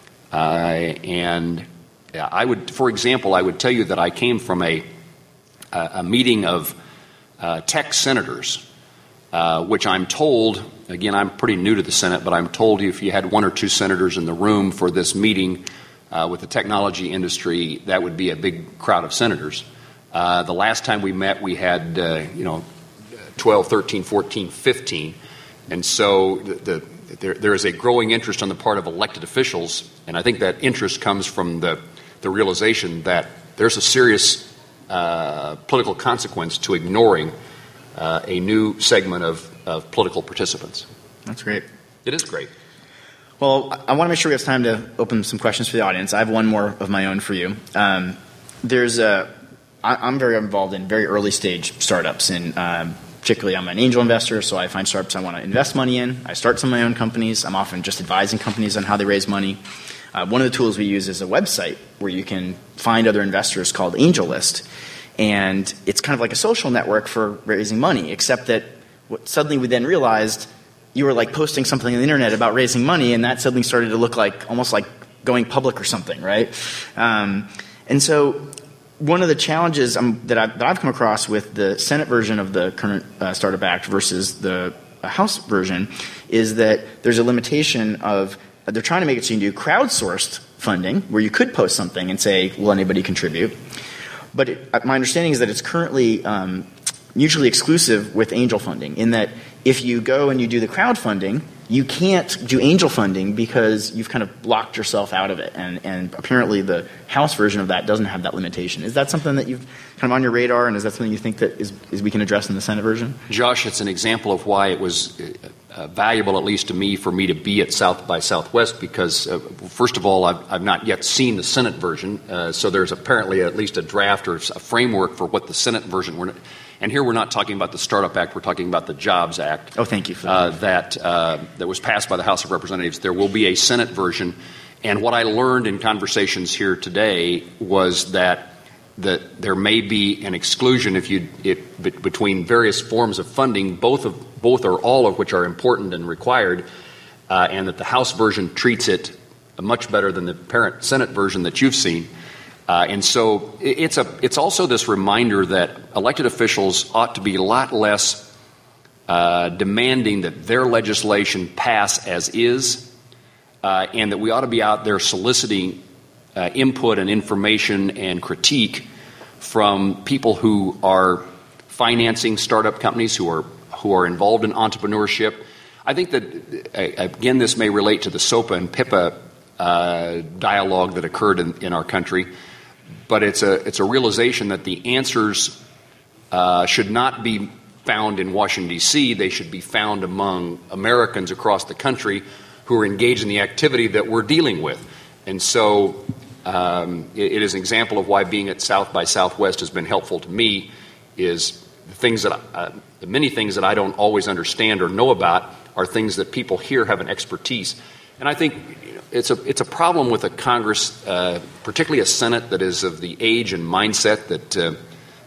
And I would, for example, I would tell you that I came from a meeting of tech senators, which I'm told, again, I'm pretty new to the Senate, but I'm told if you had one or two senators in the room for this meeting with the technology industry, that would be a big crowd of senators. The last time we met, we had 12, 13, 14, 15. And so there is a growing interest on the part of elected officials, and I think that interest comes from the realization that there's a serious political consequence to ignoring a new segment of political participants. That's great. It is great. Well, I want to make sure we have time to open some questions for the audience. I have one more of my own for you. I'm very involved in very early stage startups, and particularly I'm an angel investor, so I find startups I want to invest money in. I start some of my own companies. I'm often just advising companies on how they raise money. One of the tools we use is a website where you can find other investors called AngelList, and it's kind of like a social network for raising money, except that suddenly we then realized you were posting something on the internet about raising money, and that suddenly started to look almost like going public or something, right? And so one of the challenges that I've come across with the Senate version of the current Startup Act versus the House version is that there's a limitation of they're trying to make it so you can do crowdsourced funding where you could post something and say, will anybody contribute? But my understanding is that it's currently mutually exclusive with angel funding, in that if you go and you do the crowdfunding, you can't do angel funding because you've kind of blocked yourself out of it. And apparently the House version of that doesn't have that limitation. Is that something that you've kind of on your radar, and is that something you think that is we can address in the Senate version? Josh, it's an example of why it was valuable, at least to me, for me to be at South by Southwest because, first of all, I've not yet seen the Senate version. So there's apparently at least a draft or a framework for what the Senate version were. And here we're not talking about the Startup Act, we're talking about the Jobs Act. Oh, thank you for that. That was passed by the House of Representatives. There will be a Senate version. And what I learned in conversations here today was that there may be an exclusion between various forms of funding, both or all of which are important and required, and that the House version treats it much better than the parent Senate version that you've seen. And so it's also this reminder that elected officials ought to be a lot less demanding that their legislation pass as is, and that we ought to be out there soliciting input and information and critique from people who are financing startup companies, who are involved in entrepreneurship. I think that, again, this may relate to the SOPA and PIPA dialogue that occurred in our country. But it's a realization that the answers should not be found in Washington, D.C. They should be found among Americans across the country who are engaged in the activity that we're dealing with. And so it is an example of why being at South by Southwest has been helpful to me, is the many things that I don't always understand or know about are things that people here have an expertise. And I think it's a problem with a Congress, particularly a Senate that is of the age and mindset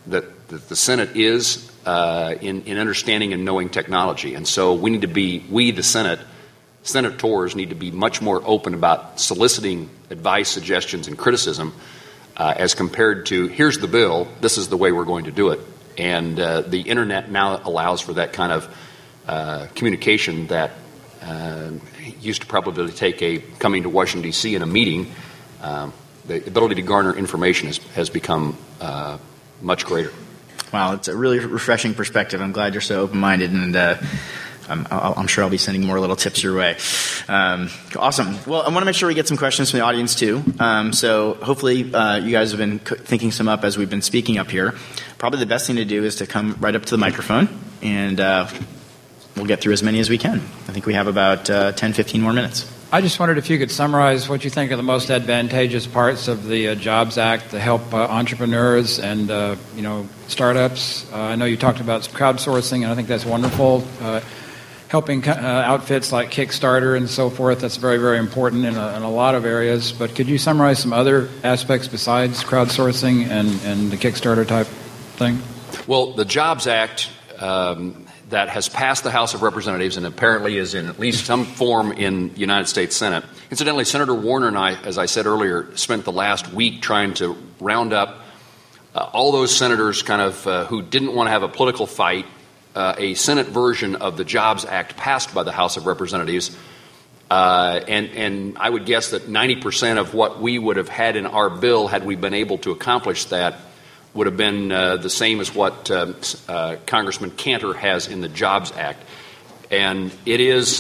the Senate is in understanding and knowing technology. And so the senators need to be much more open about soliciting advice, suggestions, and criticism as compared to, here's the bill, this is the way we're going to do it. And the Internet now allows for that kind of communication that used to probably take coming to Washington, D.C. in a meeting. The ability to garner information has become much greater. Wow, it's a really refreshing perspective. I'm glad you're so open-minded, and I'm sure I'll be sending more little tips your way. Awesome. Well, I want to make sure we get some questions from the audience, too. So hopefully you guys have been thinking some up as we've been speaking up here. Probably the best thing to do is to come right up to the microphone, and we'll get through as many as we can. I think we have about 10, 15 more minutes. I just wondered if you could summarize what you think are the most advantageous parts of the Jobs Act to help entrepreneurs and startups. I know you talked about crowdsourcing, and I think that's wonderful. Helping outfits like Kickstarter and so forth, that's very, very important in a lot of areas. But could you summarize some other aspects besides crowdsourcing and the Kickstarter type thing? Well, the Jobs Act that has passed the House of Representatives and apparently is in at least some form in the United States Senate. Incidentally, Senator Warner and I, as I said earlier, spent the last week trying to round up all those senators who didn't want to have a political fight, a Senate version of the Jobs Act passed by the House of Representatives. And I would guess that 90% of what we would have had in our bill, had we been able to accomplish that, would have been the same as what Congressman Cantor has in the Jobs Act. And it is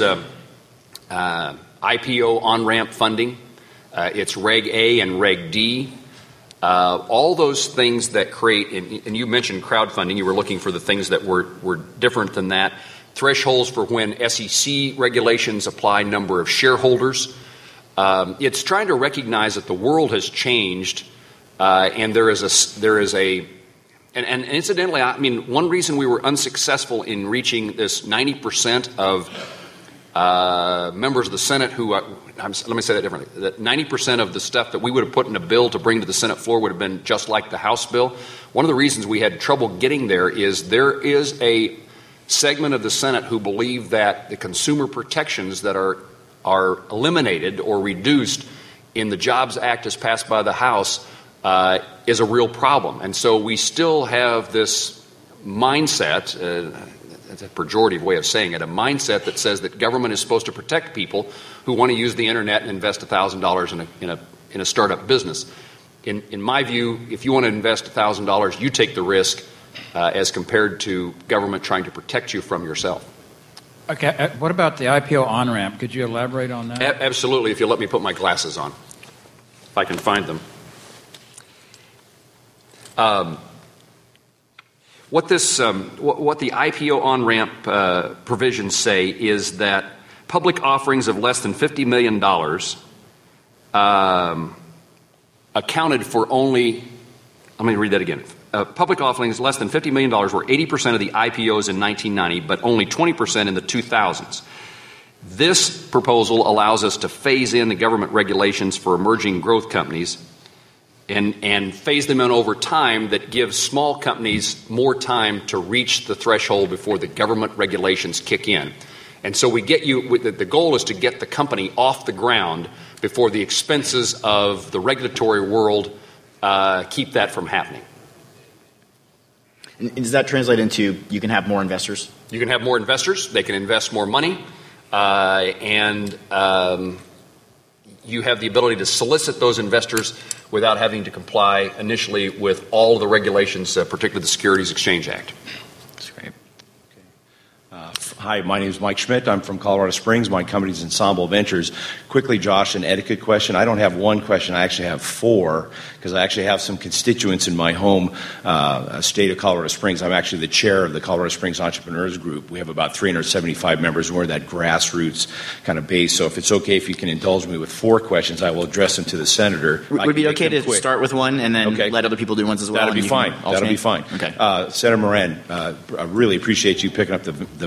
IPO on-ramp funding. It's Reg A and Reg D. All those things that create, and you mentioned crowdfunding, you were looking for the things that were different than that. Thresholds for when SEC regulations apply, number of shareholders. It's trying to recognize that the world has changed. And there is a, and incidentally, I mean, one reason we were unsuccessful in reaching this 90% of members of the Senate who, let me say that differently, that 90% of the stuff that we would have put in a bill to bring to the Senate floor would have been just like the House bill. One of the reasons we had trouble getting there is a segment of the Senate who believe that the consumer protections that are eliminated or reduced in the Jobs Act as passed by the House is a real problem. And so we still have this mindset, that's a pejorative way of saying it, a mindset that says that government is supposed to protect people who want to use the Internet and invest $1,000 in a startup business. In my view, if you want to invest $1,000, you take the risk as compared to government trying to protect you from yourself. Okay. What about the IPO on-ramp? Could you elaborate on that? Absolutely, if you'll let me put my glasses on, if I can find them. What the IPO on-ramp provisions say is that public offerings of less than $50 million accounted for only, let me read that again. Public offerings less than $50 million were 80% of the IPOs in 1990, but only 20% in the 2000s. This proposal allows us to phase in the government regulations for emerging growth companies and phase them in over time that gives small companies more time to reach the threshold before the government regulations kick in. And so we get the goal is to get the company off the ground before the expenses of the regulatory world keep that from happening. And does that translate into you can have more investors? You can have more investors. They can invest more money. And you have the ability to solicit those investors without having to comply initially with all of the regulations, particularly the Securities Exchange Act. That's great. Hi, my name is Mike Schmidt. I'm from Colorado Springs. My company's Ensemble Ventures. Quickly, Josh, an etiquette question. I don't have one question. I actually have four because I actually have some constituents in my home state of Colorado Springs. I'm actually the chair of the Colorado Springs Entrepreneurs Group. We have about 375 members. We're that grassroots kind of base. So if it's okay, if you can indulge me with four questions, I will address them to the senator. Would it be okay to start with one and then let other people do ones as well? That'll be fine. That'll be fine. Okay. Senator Moran, I really appreciate you picking up the mantle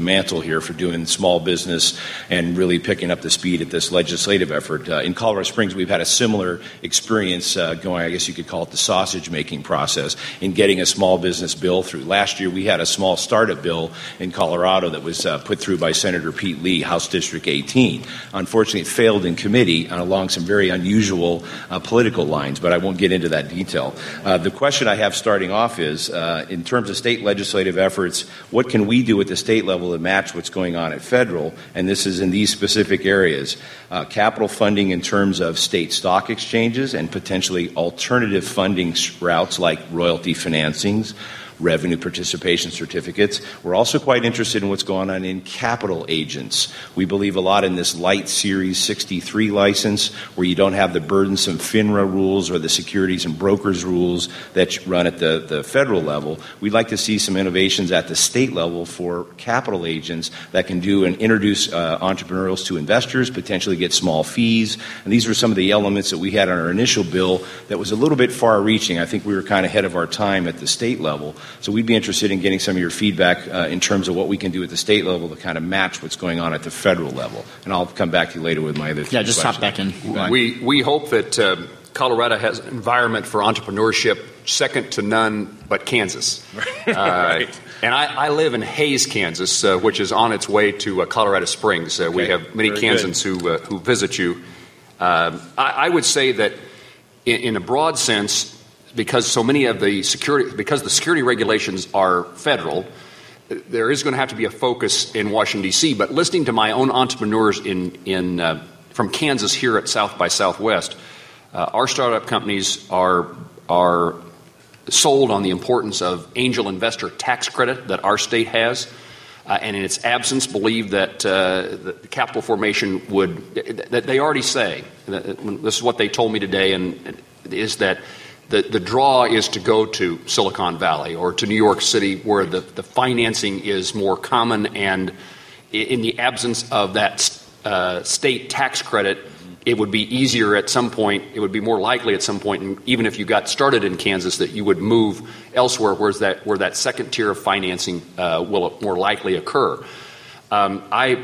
here for doing small business and really picking up the speed at this legislative effort. In Colorado Springs, we've had a similar experience going, I guess you could call it the sausage-making process, in getting a small business bill through. Last year, we had a small startup bill in Colorado that was put through by Senator Pete Lee, House District 18. Unfortunately, it failed in committee along some very unusual political lines, but I won't get into that detail. The question I have starting off is, in terms of state legislative efforts, what can we do at the state level to match what's going on at federal? And this is in these specific areas. Capital funding in terms of state stock exchanges and potentially alternative funding routes like royalty financings, revenue participation certificates. We're also quite interested in what's going on in capital agents. We believe a lot in this light Series 63 license where you don't have the burdensome FINRA rules or the securities and brokers rules that run at the federal level. We'd like to see some innovations at the state level for capital agents that can do and introduce entrepreneurs to investors, potentially get small fees. And these were some of the elements that we had on our initial bill that was a little bit far-reaching. I think we were kind of ahead of our time at the state level. So we'd be interested in getting some of your feedback in terms of what we can do at the state level to kind of match what's going on at the federal level. And I'll come back to you later with my other Yeah, just hop back in. We hope that Colorado has an environment for entrepreneurship second to none but Kansas. Right. And I live in Hays, Kansas, which is on its way to Colorado Springs. We have many Very Kansans who visit you. I would say that in a broad sense, because so many of the security regulations are federal, there is going to have to be a focus in Washington, D.C. But listening to my own entrepreneurs from Kansas here at South by Southwest, our startup companies are sold on the importance of angel investor tax credit that our state has, and in its absence believe that the capital formation that they already say, this is what they told me today, and is that the draw is to go to Silicon Valley or to New York City where the financing is more common, and in the absence of that state tax credit, it would be easier at some point, it would be more likely at some point, and even if you got started in Kansas, that you would move elsewhere where that second tier of financing will more likely occur. I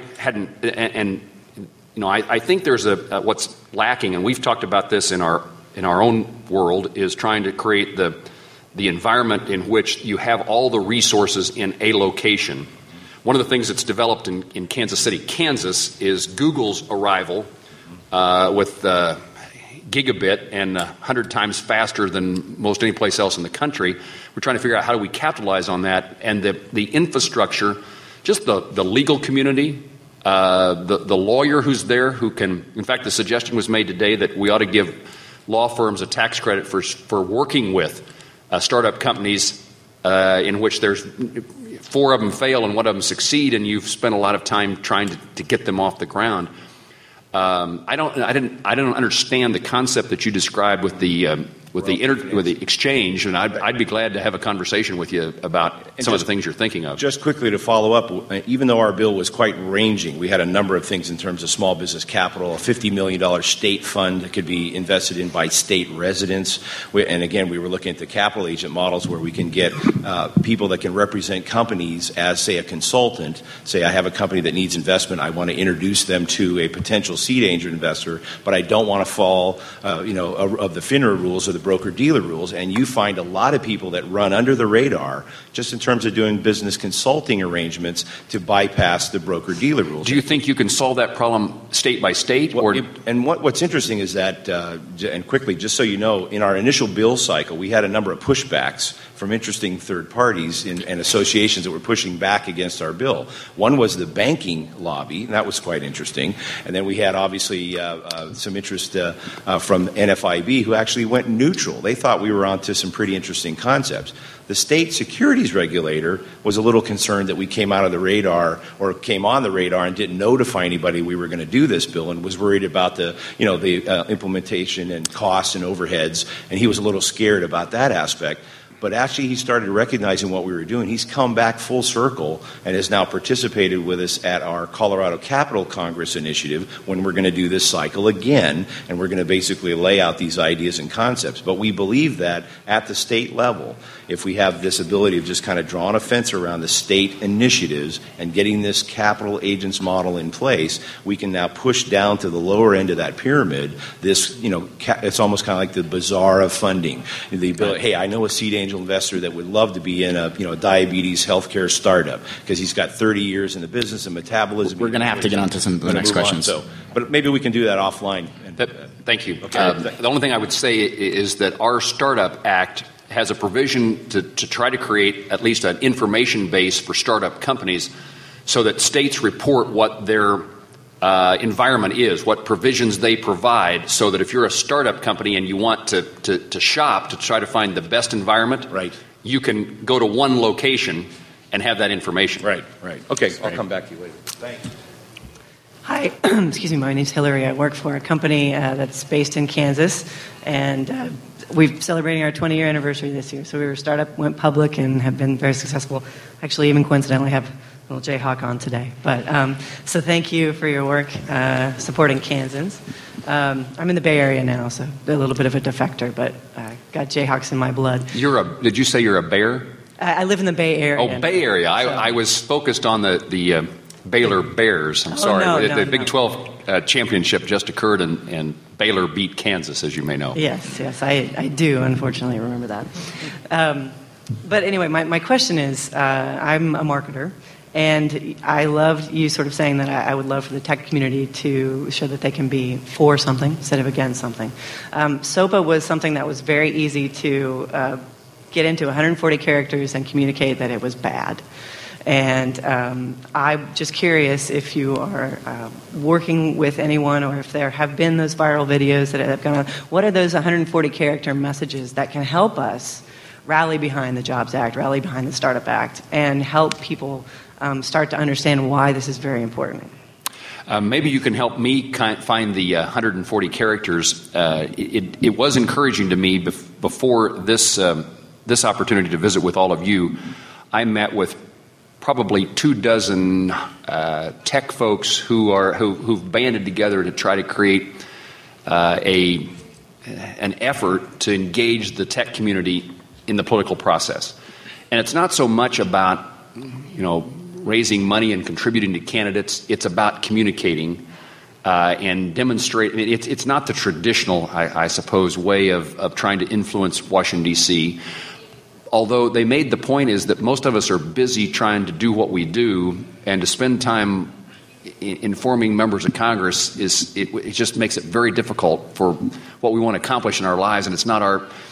think there's what's lacking, and we've talked about this in our own world, is trying to create the environment in which you have all the resources in a location. One of the things that's developed in Kansas City, Kansas, is Google's arrival with gigabit and 100 times faster than most any place else in the country. We're trying to figure out how do we capitalize on that, and the infrastructure, just the legal community, the lawyer who's there who can, in fact, the suggestion was made today that we ought to give law firms a tax credit for working with startup companies in which there's 4 of them fail and 1 of them succeed, and you've spent a lot of time trying to get them off the ground. I don't understand the concept that you described with the exchange, and I'd be glad to have a conversation with you about some of the things you're thinking of. Just quickly to follow up, even though our bill was quite ranging, we had a number of things in terms of small business capital, a $50 million state fund that could be invested in by state residents. And again, we were looking at the capital agent models where we can get people that can represent companies as, say, a consultant. Say I have a company that needs investment. I want to introduce them to a potential seed angel investor, but I don't want to fall of the FINRA rules or the broker-dealer rules, and you find a lot of people that run under the radar just in terms of doing business consulting arrangements to bypass the broker-dealer rules. Do you think you can solve that problem state by state? What's interesting is that, and quickly, just so you know, in our initial bill cycle, we had a number of pushbacks from interesting third parties and associations that were pushing back against our bill. One was the banking lobby, and that was quite interesting. And then we had, obviously, some interest from NFIB, who actually went neutral. They thought we were onto some pretty interesting concepts. The state securities regulator was a little concerned that we came on the radar and didn't notify anybody we were going to do this bill, and was worried about the implementation and costs and overheads, and he was a little scared about that aspect. But actually, he started recognizing what we were doing. He's come back full circle and has now participated with us at our Colorado Capital Congress initiative when we're going to do this cycle again, and we're going to basically lay out these ideas and concepts. But we believe that at the state level, if we have this ability of just kind of drawing a fence around the state initiatives and getting this capital agents model in place, we can now push down to the lower end of that pyramid. This, it's almost kind of like the bazaar of funding. The ability, hey, I know a seed angel investor that would love to be in a diabetes healthcare startup because he's got 30 years in the business and metabolism. We're going to have to get on to some of the next questions. But maybe we can do that offline. Thank you. Okay. The only thing I would say is that our Startup Act has a provision to try to create at least an information base for startup companies so that states report what their environment is, what provisions they provide, so that if you're a startup company and you want to shop to try to find the best environment, right, you can go to one location and have that information. Right. Okay, I'll come back to you later. Thanks. Hi, excuse me, my name's Hillary. I work for a company that's based in Kansas, and we're celebrating our 20-year anniversary this year. So we were a startup, went public, and have been very successful. Actually, even coincidentally, have a little Jayhawk on today. But so thank you for your work supporting Kansans. I'm in the Bay Area now, so a little bit of a defector, but got Jayhawks in my blood. Did you say you're a Bear? I live in the Bay Area. Oh, Bay Area. I was focused on the Baylor Bears. I'm sorry. The Big 12 championship just occurred, and Baylor beat Kansas, as you may know. Yes, I do, unfortunately, remember that. But anyway, my question is, I'm a marketer, and I loved you sort of saying that I would love for the tech community to show that they can be for something instead of against something. SOPA was something that was very easy to get into 140 characters and communicate that it was bad. And I'm just curious if you are working with anyone, or if there have been those viral videos that have gone on. What are those 140 character messages that can help us rally behind the Jobs Act, rally behind the Startup Act, and help people start to understand why this is very important? Maybe you can help me find the 140 characters. It was encouraging to me before this opportunity to visit with all of you. I met with probably 24 tech folks who've banded together to try to create an effort to engage the tech community in the political process. And it's not so much about raising money and contributing to candidates. It's about communicating and demonstrating. It's not the traditional, I suppose, way of trying to influence Washington, D.C., although they made the point is that most of us are busy trying to do what we do, and to spend time informing members of Congress it just makes it very difficult for what we want to accomplish in our lives. And it's not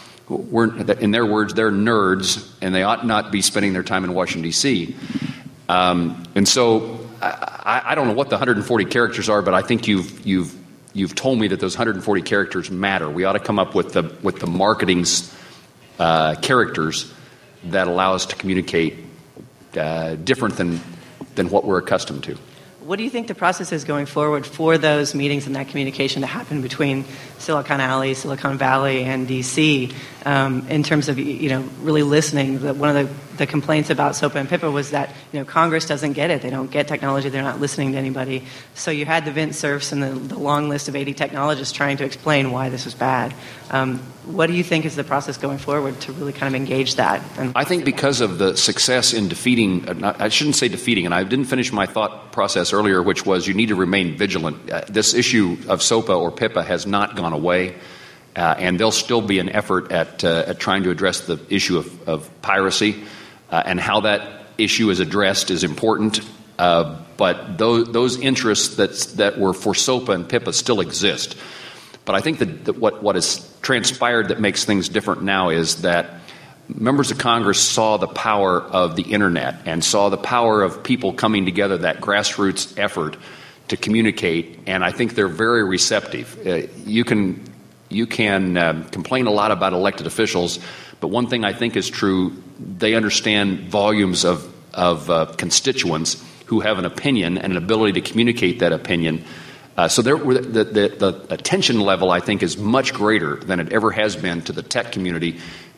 in their words, they're nerds, and they ought not be spending their time in Washington, D.C. And so I don't know what the 140 characters are, but I think you've told me that those 140 characters matter. We ought to come up with the marketing's characters that allow us to communicate different than what we're accustomed to. What do you think the process is going forward for those meetings and that communication to happen between Silicon Valley, and D.C. In terms of really listening? One of the complaints about SOPA and PIPA was that Congress doesn't get it. They don't get technology. They're not listening to anybody. So you had the Vint Cerfs and the long list of 80 technologists trying to explain why this was bad. What do you think is the process going forward to really kind of engage that? I think because of the success in defeating, I shouldn't say defeating, and I didn't finish my thought process earlier, which was you need to remain vigilant. This issue of SOPA or PIPA has not gone away, and there'll still be an effort at trying to address the issue of piracy, and how that issue is addressed is important. But those interests that were for SOPA and PIPA still exist. But I think that what has transpired that makes things different now is that members of Congress saw the power of the Internet and saw the power of people coming together, that grassroots effort to communicate, and I think they're very receptive. You can complain a lot about elected officials, but one thing I think is true, they understand volumes of constituents who have an opinion and an ability to communicate that opinion. So the attention level, I think, is much greater than it ever has been to the tech community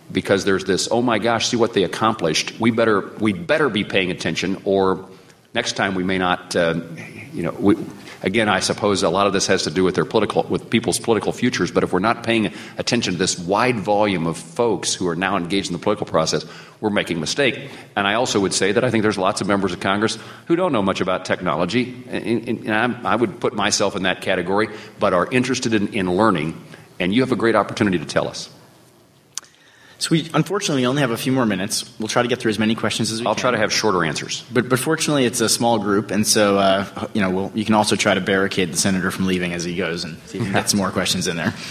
because there's this, oh my gosh, see what they accomplished. We'd better be paying attention, or next time we may not. Again, I suppose a lot of this has to do with with people's political futures. But if we're not paying attention to this wide volume of folks who are now engaged in the political process, we're making a mistake. And I also would say that I think there's lots of members of Congress who don't know much about technology, and I would put myself in that category, but are interested in learning. And you have a great opportunity to tell us. So we unfortunately only have a few more minutes. We'll try to get through as many questions as we can. I'll try to have shorter answers. But fortunately, it's a small group, and so you can also try to barricade the senator from leaving as he goes, and see if you can get some more questions in there.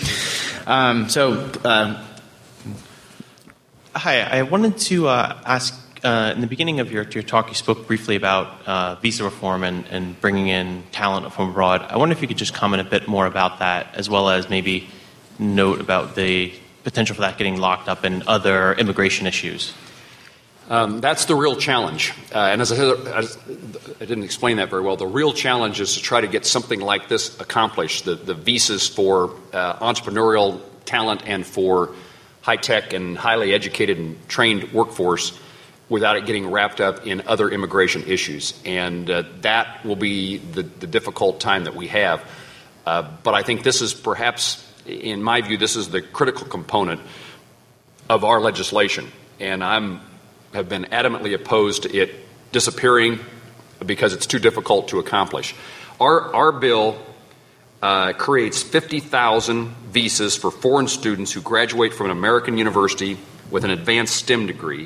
Hi, I wanted to ask. In the beginning of your talk, you spoke briefly about visa reform and bringing in talent from abroad. I wonder if you could just comment a bit more about that, as well as maybe note about the potential for that getting locked up in other immigration issues. That's the real challenge. And as I said, I didn't explain that very well. The real challenge is to try to get something like this accomplished, the visas for entrepreneurial talent and for high-tech and highly educated and trained workforce without it getting wrapped up in other immigration issues. And that will be the difficult time that we have. But I think this is perhaps, in my view, this is the critical component of our legislation. And have been adamantly opposed to it disappearing because it's too difficult to accomplish. Our bill creates 50,000 visas for foreign students who graduate from an American university with an advanced STEM degree.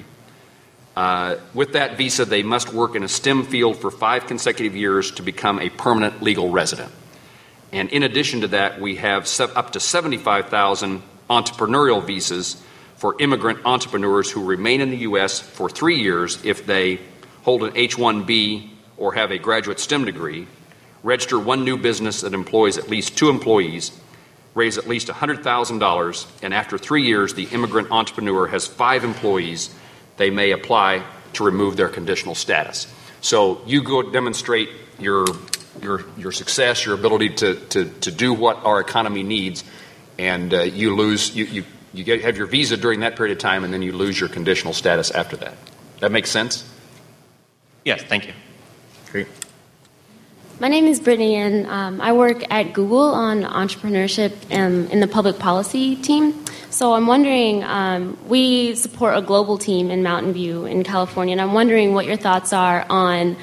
With that visa, they must work in a STEM field for 5 consecutive years to become a permanent legal resident. And in addition to that, we have up to 75,000 entrepreneurial visas for immigrant entrepreneurs who remain in the U.S. for 3 years if they hold an H-1B or have a graduate STEM degree, register one new business that employs at least 2 employees, raise at least $100,000, and after 3 years the immigrant entrepreneur has 5 employees, they may apply to remove their conditional status. So you go demonstrate your success, your ability to do what our economy needs, and you lose you have your visa during that period of time, and then you lose your conditional status after that. That makes sense? Yes, thank you. Great. My name is Brittany, and I work at Google on entrepreneurship in the public policy team. So I'm wondering, we support a global team in Mountain View in California, and I'm wondering what your thoughts are on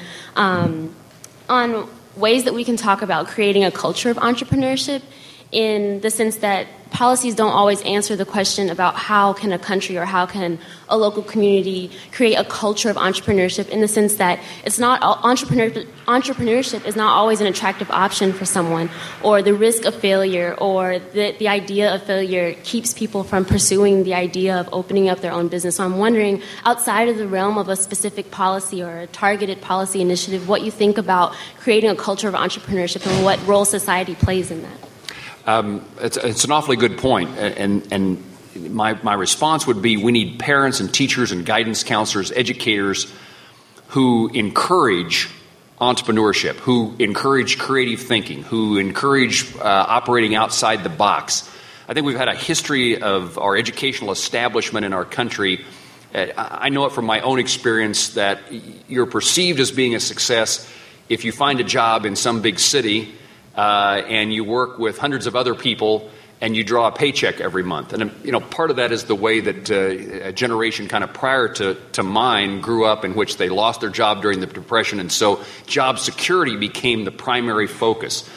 ways that we can talk about creating a culture of entrepreneurship, in the sense that policies don't always answer the question about how can a country or how can a local community create a culture of entrepreneurship, in the sense that it's not entrepreneurship is not always an attractive option for someone, or the risk of failure or the idea of failure keeps people from pursuing the idea of opening up their own business. So I'm wondering, outside of the realm of a specific policy or a targeted policy initiative, what you think about creating a culture of entrepreneurship and what role society plays in that. It's an awfully good point, and my response would be we need parents and teachers and guidance counselors, educators who encourage entrepreneurship, who encourage creative thinking, who encourage operating outside the box. I think we've had a history of our educational establishment in our country. I know it from my own experience that you're perceived as being a success if you find a job in some big city and you work with hundreds of other people and you draw a paycheck every month. And, part of that is the way that a generation kind of prior to mine grew up, in which they lost their job during the Depression, and so job security became the primary focus.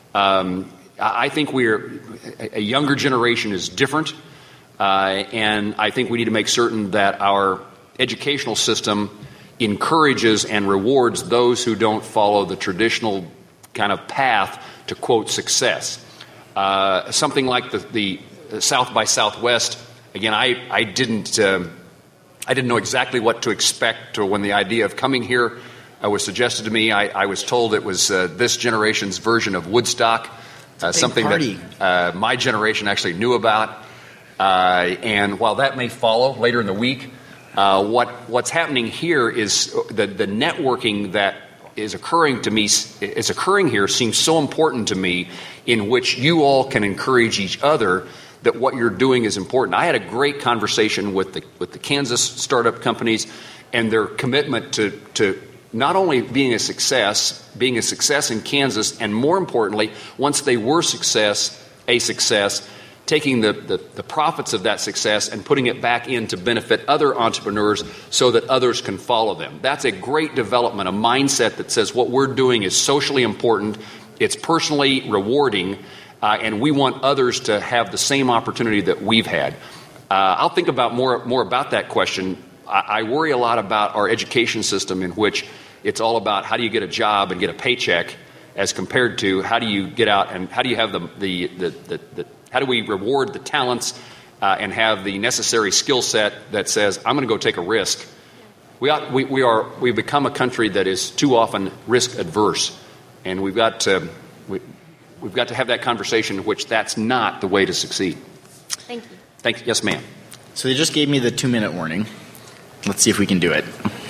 I think a younger generation is different, and I think we need to make certain that our educational system encourages and rewards those who don't follow the traditional kind of path to, quote, success. Something like the South by Southwest. Again, I didn't know exactly what to expect when the idea of coming here was suggested to me. I was told it was this generation's version of Woodstock, something that my generation actually knew about. And while that may follow later in the week, what's happening here is the networking that is occurring here seems so important to me, in which you all can encourage each other that what you're doing is important. I had a great conversation with the Kansas startup companies and their commitment to not only being a success in Kansas, and more importantly, once they were a success, taking the profits of that success and putting it back in to benefit other entrepreneurs so that others can follow them. That's a great development, a mindset that says what we're doing is socially important, it's personally rewarding, and we want others to have the same opportunity that we've had. I'll think about more about that question. I worry a lot about our education system, in which it's all about how do you get a job and get a paycheck, as compared to how do you get out and how do you have how do we reward the talents and have the necessary skill set that says, I'm going to go take a risk. We've become a country that is too often risk adverse, and we've got to have that conversation in which that's not the way to succeed. Thank you. Thank you. Yes, ma'am. So they just gave me the 2-minute warning. Let's see if we can do it.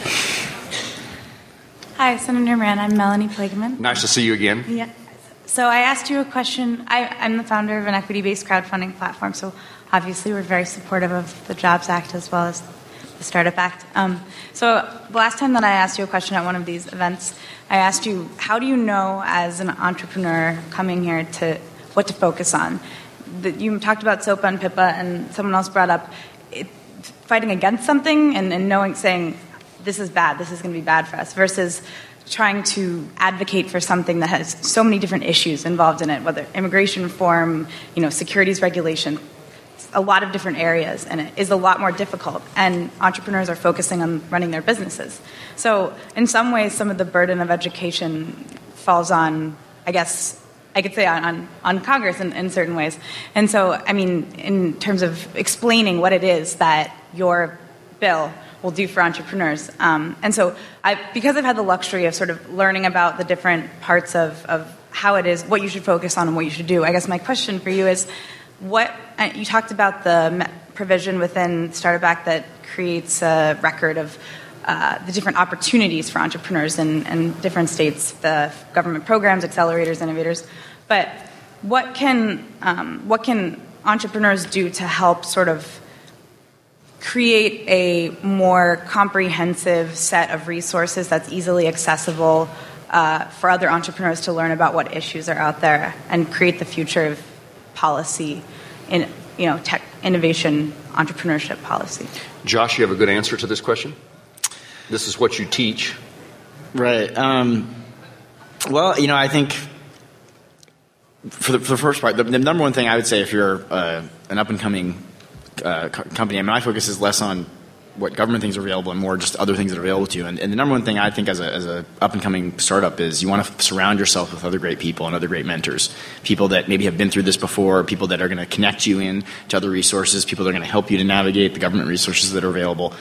Hi, Senator Moran. I'm Melanie Plageman. Nice to see you again. Yeah. So I asked you a question. I'm the founder of an equity-based crowdfunding platform, so obviously we're very supportive of the Jobs Act as well as the Startup Act. So the last time that I asked you a question at one of these events, I asked you, how do you know as an entrepreneur coming here what to focus on? You talked about SOPA and PIPA, and someone else brought up fighting against something and saying, this is bad, this is going to be bad for us, versus trying to advocate for something that has so many different issues involved in it, whether immigration reform, securities regulation, a lot of different areas, and it is a lot more difficult, and entrepreneurs are focusing on running their businesses. So in some ways, some of the burden of education falls on, I guess, I could say on Congress in certain ways. And so, in terms of explaining what it is that your bill will do for entrepreneurs. And so because I've had the luxury of sort of learning about the different parts of how it is, what you should focus on and what you should do, I guess my question for you is, you talked about the provision within Startup Act that creates a record of the different opportunities for entrepreneurs in different states, the government programs, accelerators, innovators. But what can entrepreneurs do to help sort of create a more comprehensive set of resources that's easily accessible for other entrepreneurs to learn about what issues are out there and create the future of policy in tech innovation, entrepreneurship policy? Josh, you have a good answer to this question? This is what you teach. Right. Well, I think for the first part, the number one thing I would say, if you're an up-and-coming company, my focus is less on what government things are available and more just other things that are available to you. And the number one thing I think as a up-and-coming startup is you want to surround yourself with other great people and other great mentors, people that maybe have been through this before, people that are going to connect you in to other resources, people that are going to help you to navigate the government resources that are available.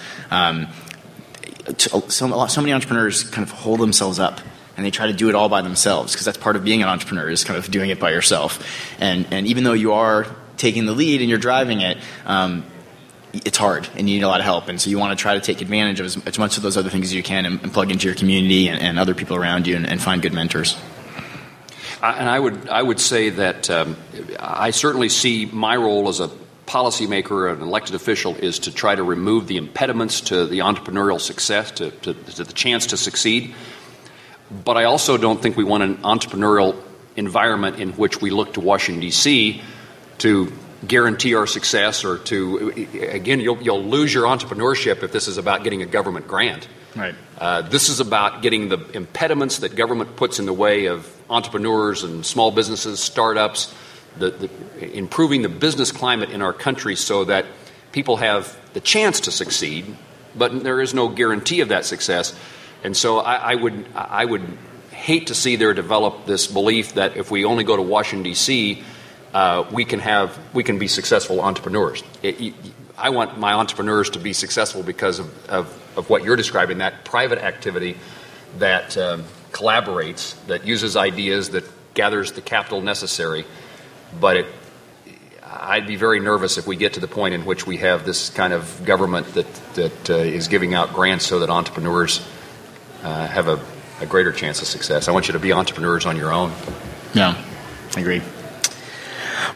So many entrepreneurs kind of hold themselves up and they try to do it all by themselves, because that's part of being an entrepreneur, is kind of doing it by yourself. And even though you are taking the lead and you're driving it, it's hard and you need a lot of help. And so you want to try to take advantage of as much of those other things as you can and plug into your community and other people around you and find good mentors. And I would say that I certainly see my role as a policymaker, an elected official, is to try to remove the impediments to the entrepreneurial success, to the chance to succeed. But I also don't think we want an entrepreneurial environment in which we look to Washington, D.C. to guarantee our success, or to, again, you'll lose your entrepreneurship if this is about getting a government grant. Right. This is about getting the impediments that government puts in the way of entrepreneurs and small businesses, startups, improving the business climate in our country so that people have the chance to succeed, but there is no guarantee of that success. And so I would hate to see there develop this belief that if we only go to Washington, D.C., we can be successful entrepreneurs. I want my entrepreneurs to be successful because of what you're describing, that private activity that collaborates, that uses ideas, that gathers the capital necessary. But I'd be very nervous if we get to the point in which we have this kind of government that is giving out grants so that entrepreneurs have a greater chance of success. I want you to be entrepreneurs on your own. Yeah, I agree.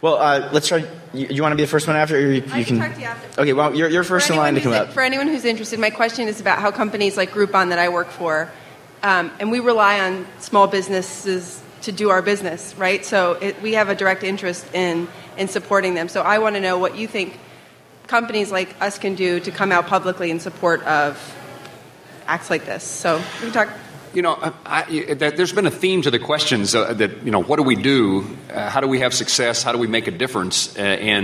Well, let's try. You want to be the first one after? Or you I can talk to you after. Okay, well, you're first in line to come up. For anyone who's interested, my question is about how companies like Groupon that I work for, and we rely on small businesses to do our business, right? So we have a direct interest in supporting them. So I want to know what you think companies like us can do to come out publicly in support of acts like this. So we can talk. There's been a theme to the questions that, what do we do? How do we have success? How do we make a difference?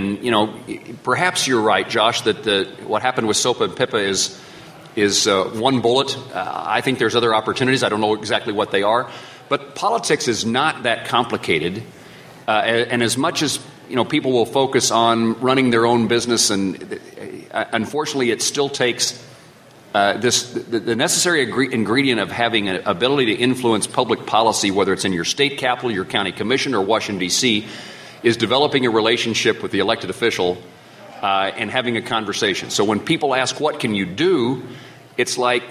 Perhaps you're right, Josh, that what happened with SOPA and PIPA is one bullet. I think there's other opportunities. I don't know exactly what they are. But politics is not that complicated. And as much as, people will focus on running their own business, and unfortunately it still takes the necessary ingredient of having an ability to influence public policy, whether it's in your state capital, your county commission, or Washington, D.C., is developing a relationship with the elected official and having a conversation. So when people ask, what can you do? It's like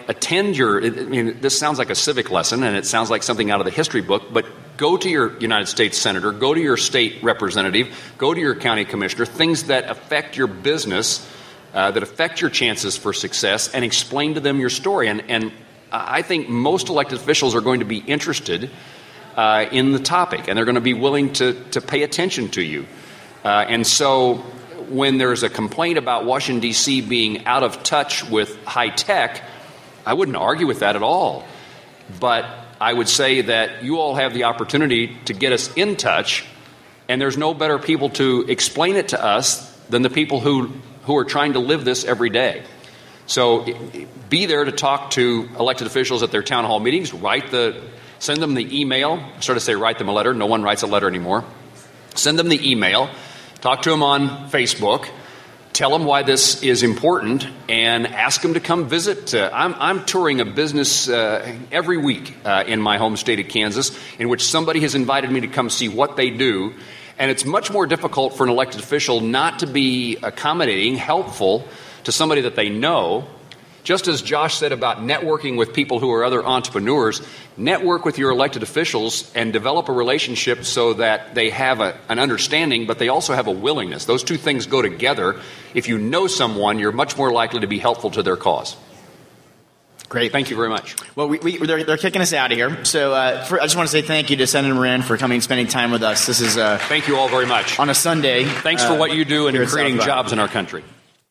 this sounds like a civic lesson, and it sounds like something out of the history book, but go to your United States senator, go to your state representative, go to your county commissioner, things that affect your business, that affect your chances for success, and explain to them your story. And I think most elected officials are going to be interested in the topic, and they're going to be willing to pay attention to you. And so when there's a complaint about Washington, D.C. being out of touch with high tech, I wouldn't argue with that at all. But I would say that you all have the opportunity to get us in touch, and there's no better people to explain it to us than the people who are trying to live this every day. So be there to talk to elected officials at their town hall meetings. Send them the email. I sort of say write them a letter. No one writes a letter anymore. Send them the email. Talk to them on Facebook. Tell them why this is important, and ask them to come visit. I'm touring a business every week in my home state of Kansas, in which somebody has invited me to come see what they do. And it's much more difficult for an elected official not to be accommodating, helpful to somebody that they know. Just as Josh said about networking with people who are other entrepreneurs, network with your elected officials and develop a relationship so that they have an understanding, but they also have a willingness. Those two things go together. If you know someone, you're much more likely to be helpful to their cause. Great. Thank you very much. Well, they're kicking us out of here. So I just want to say thank you to Senator Moran for coming and spending time with us. This is thank you all very much. On a Sunday. Thanks for what you do in creating jobs in our country.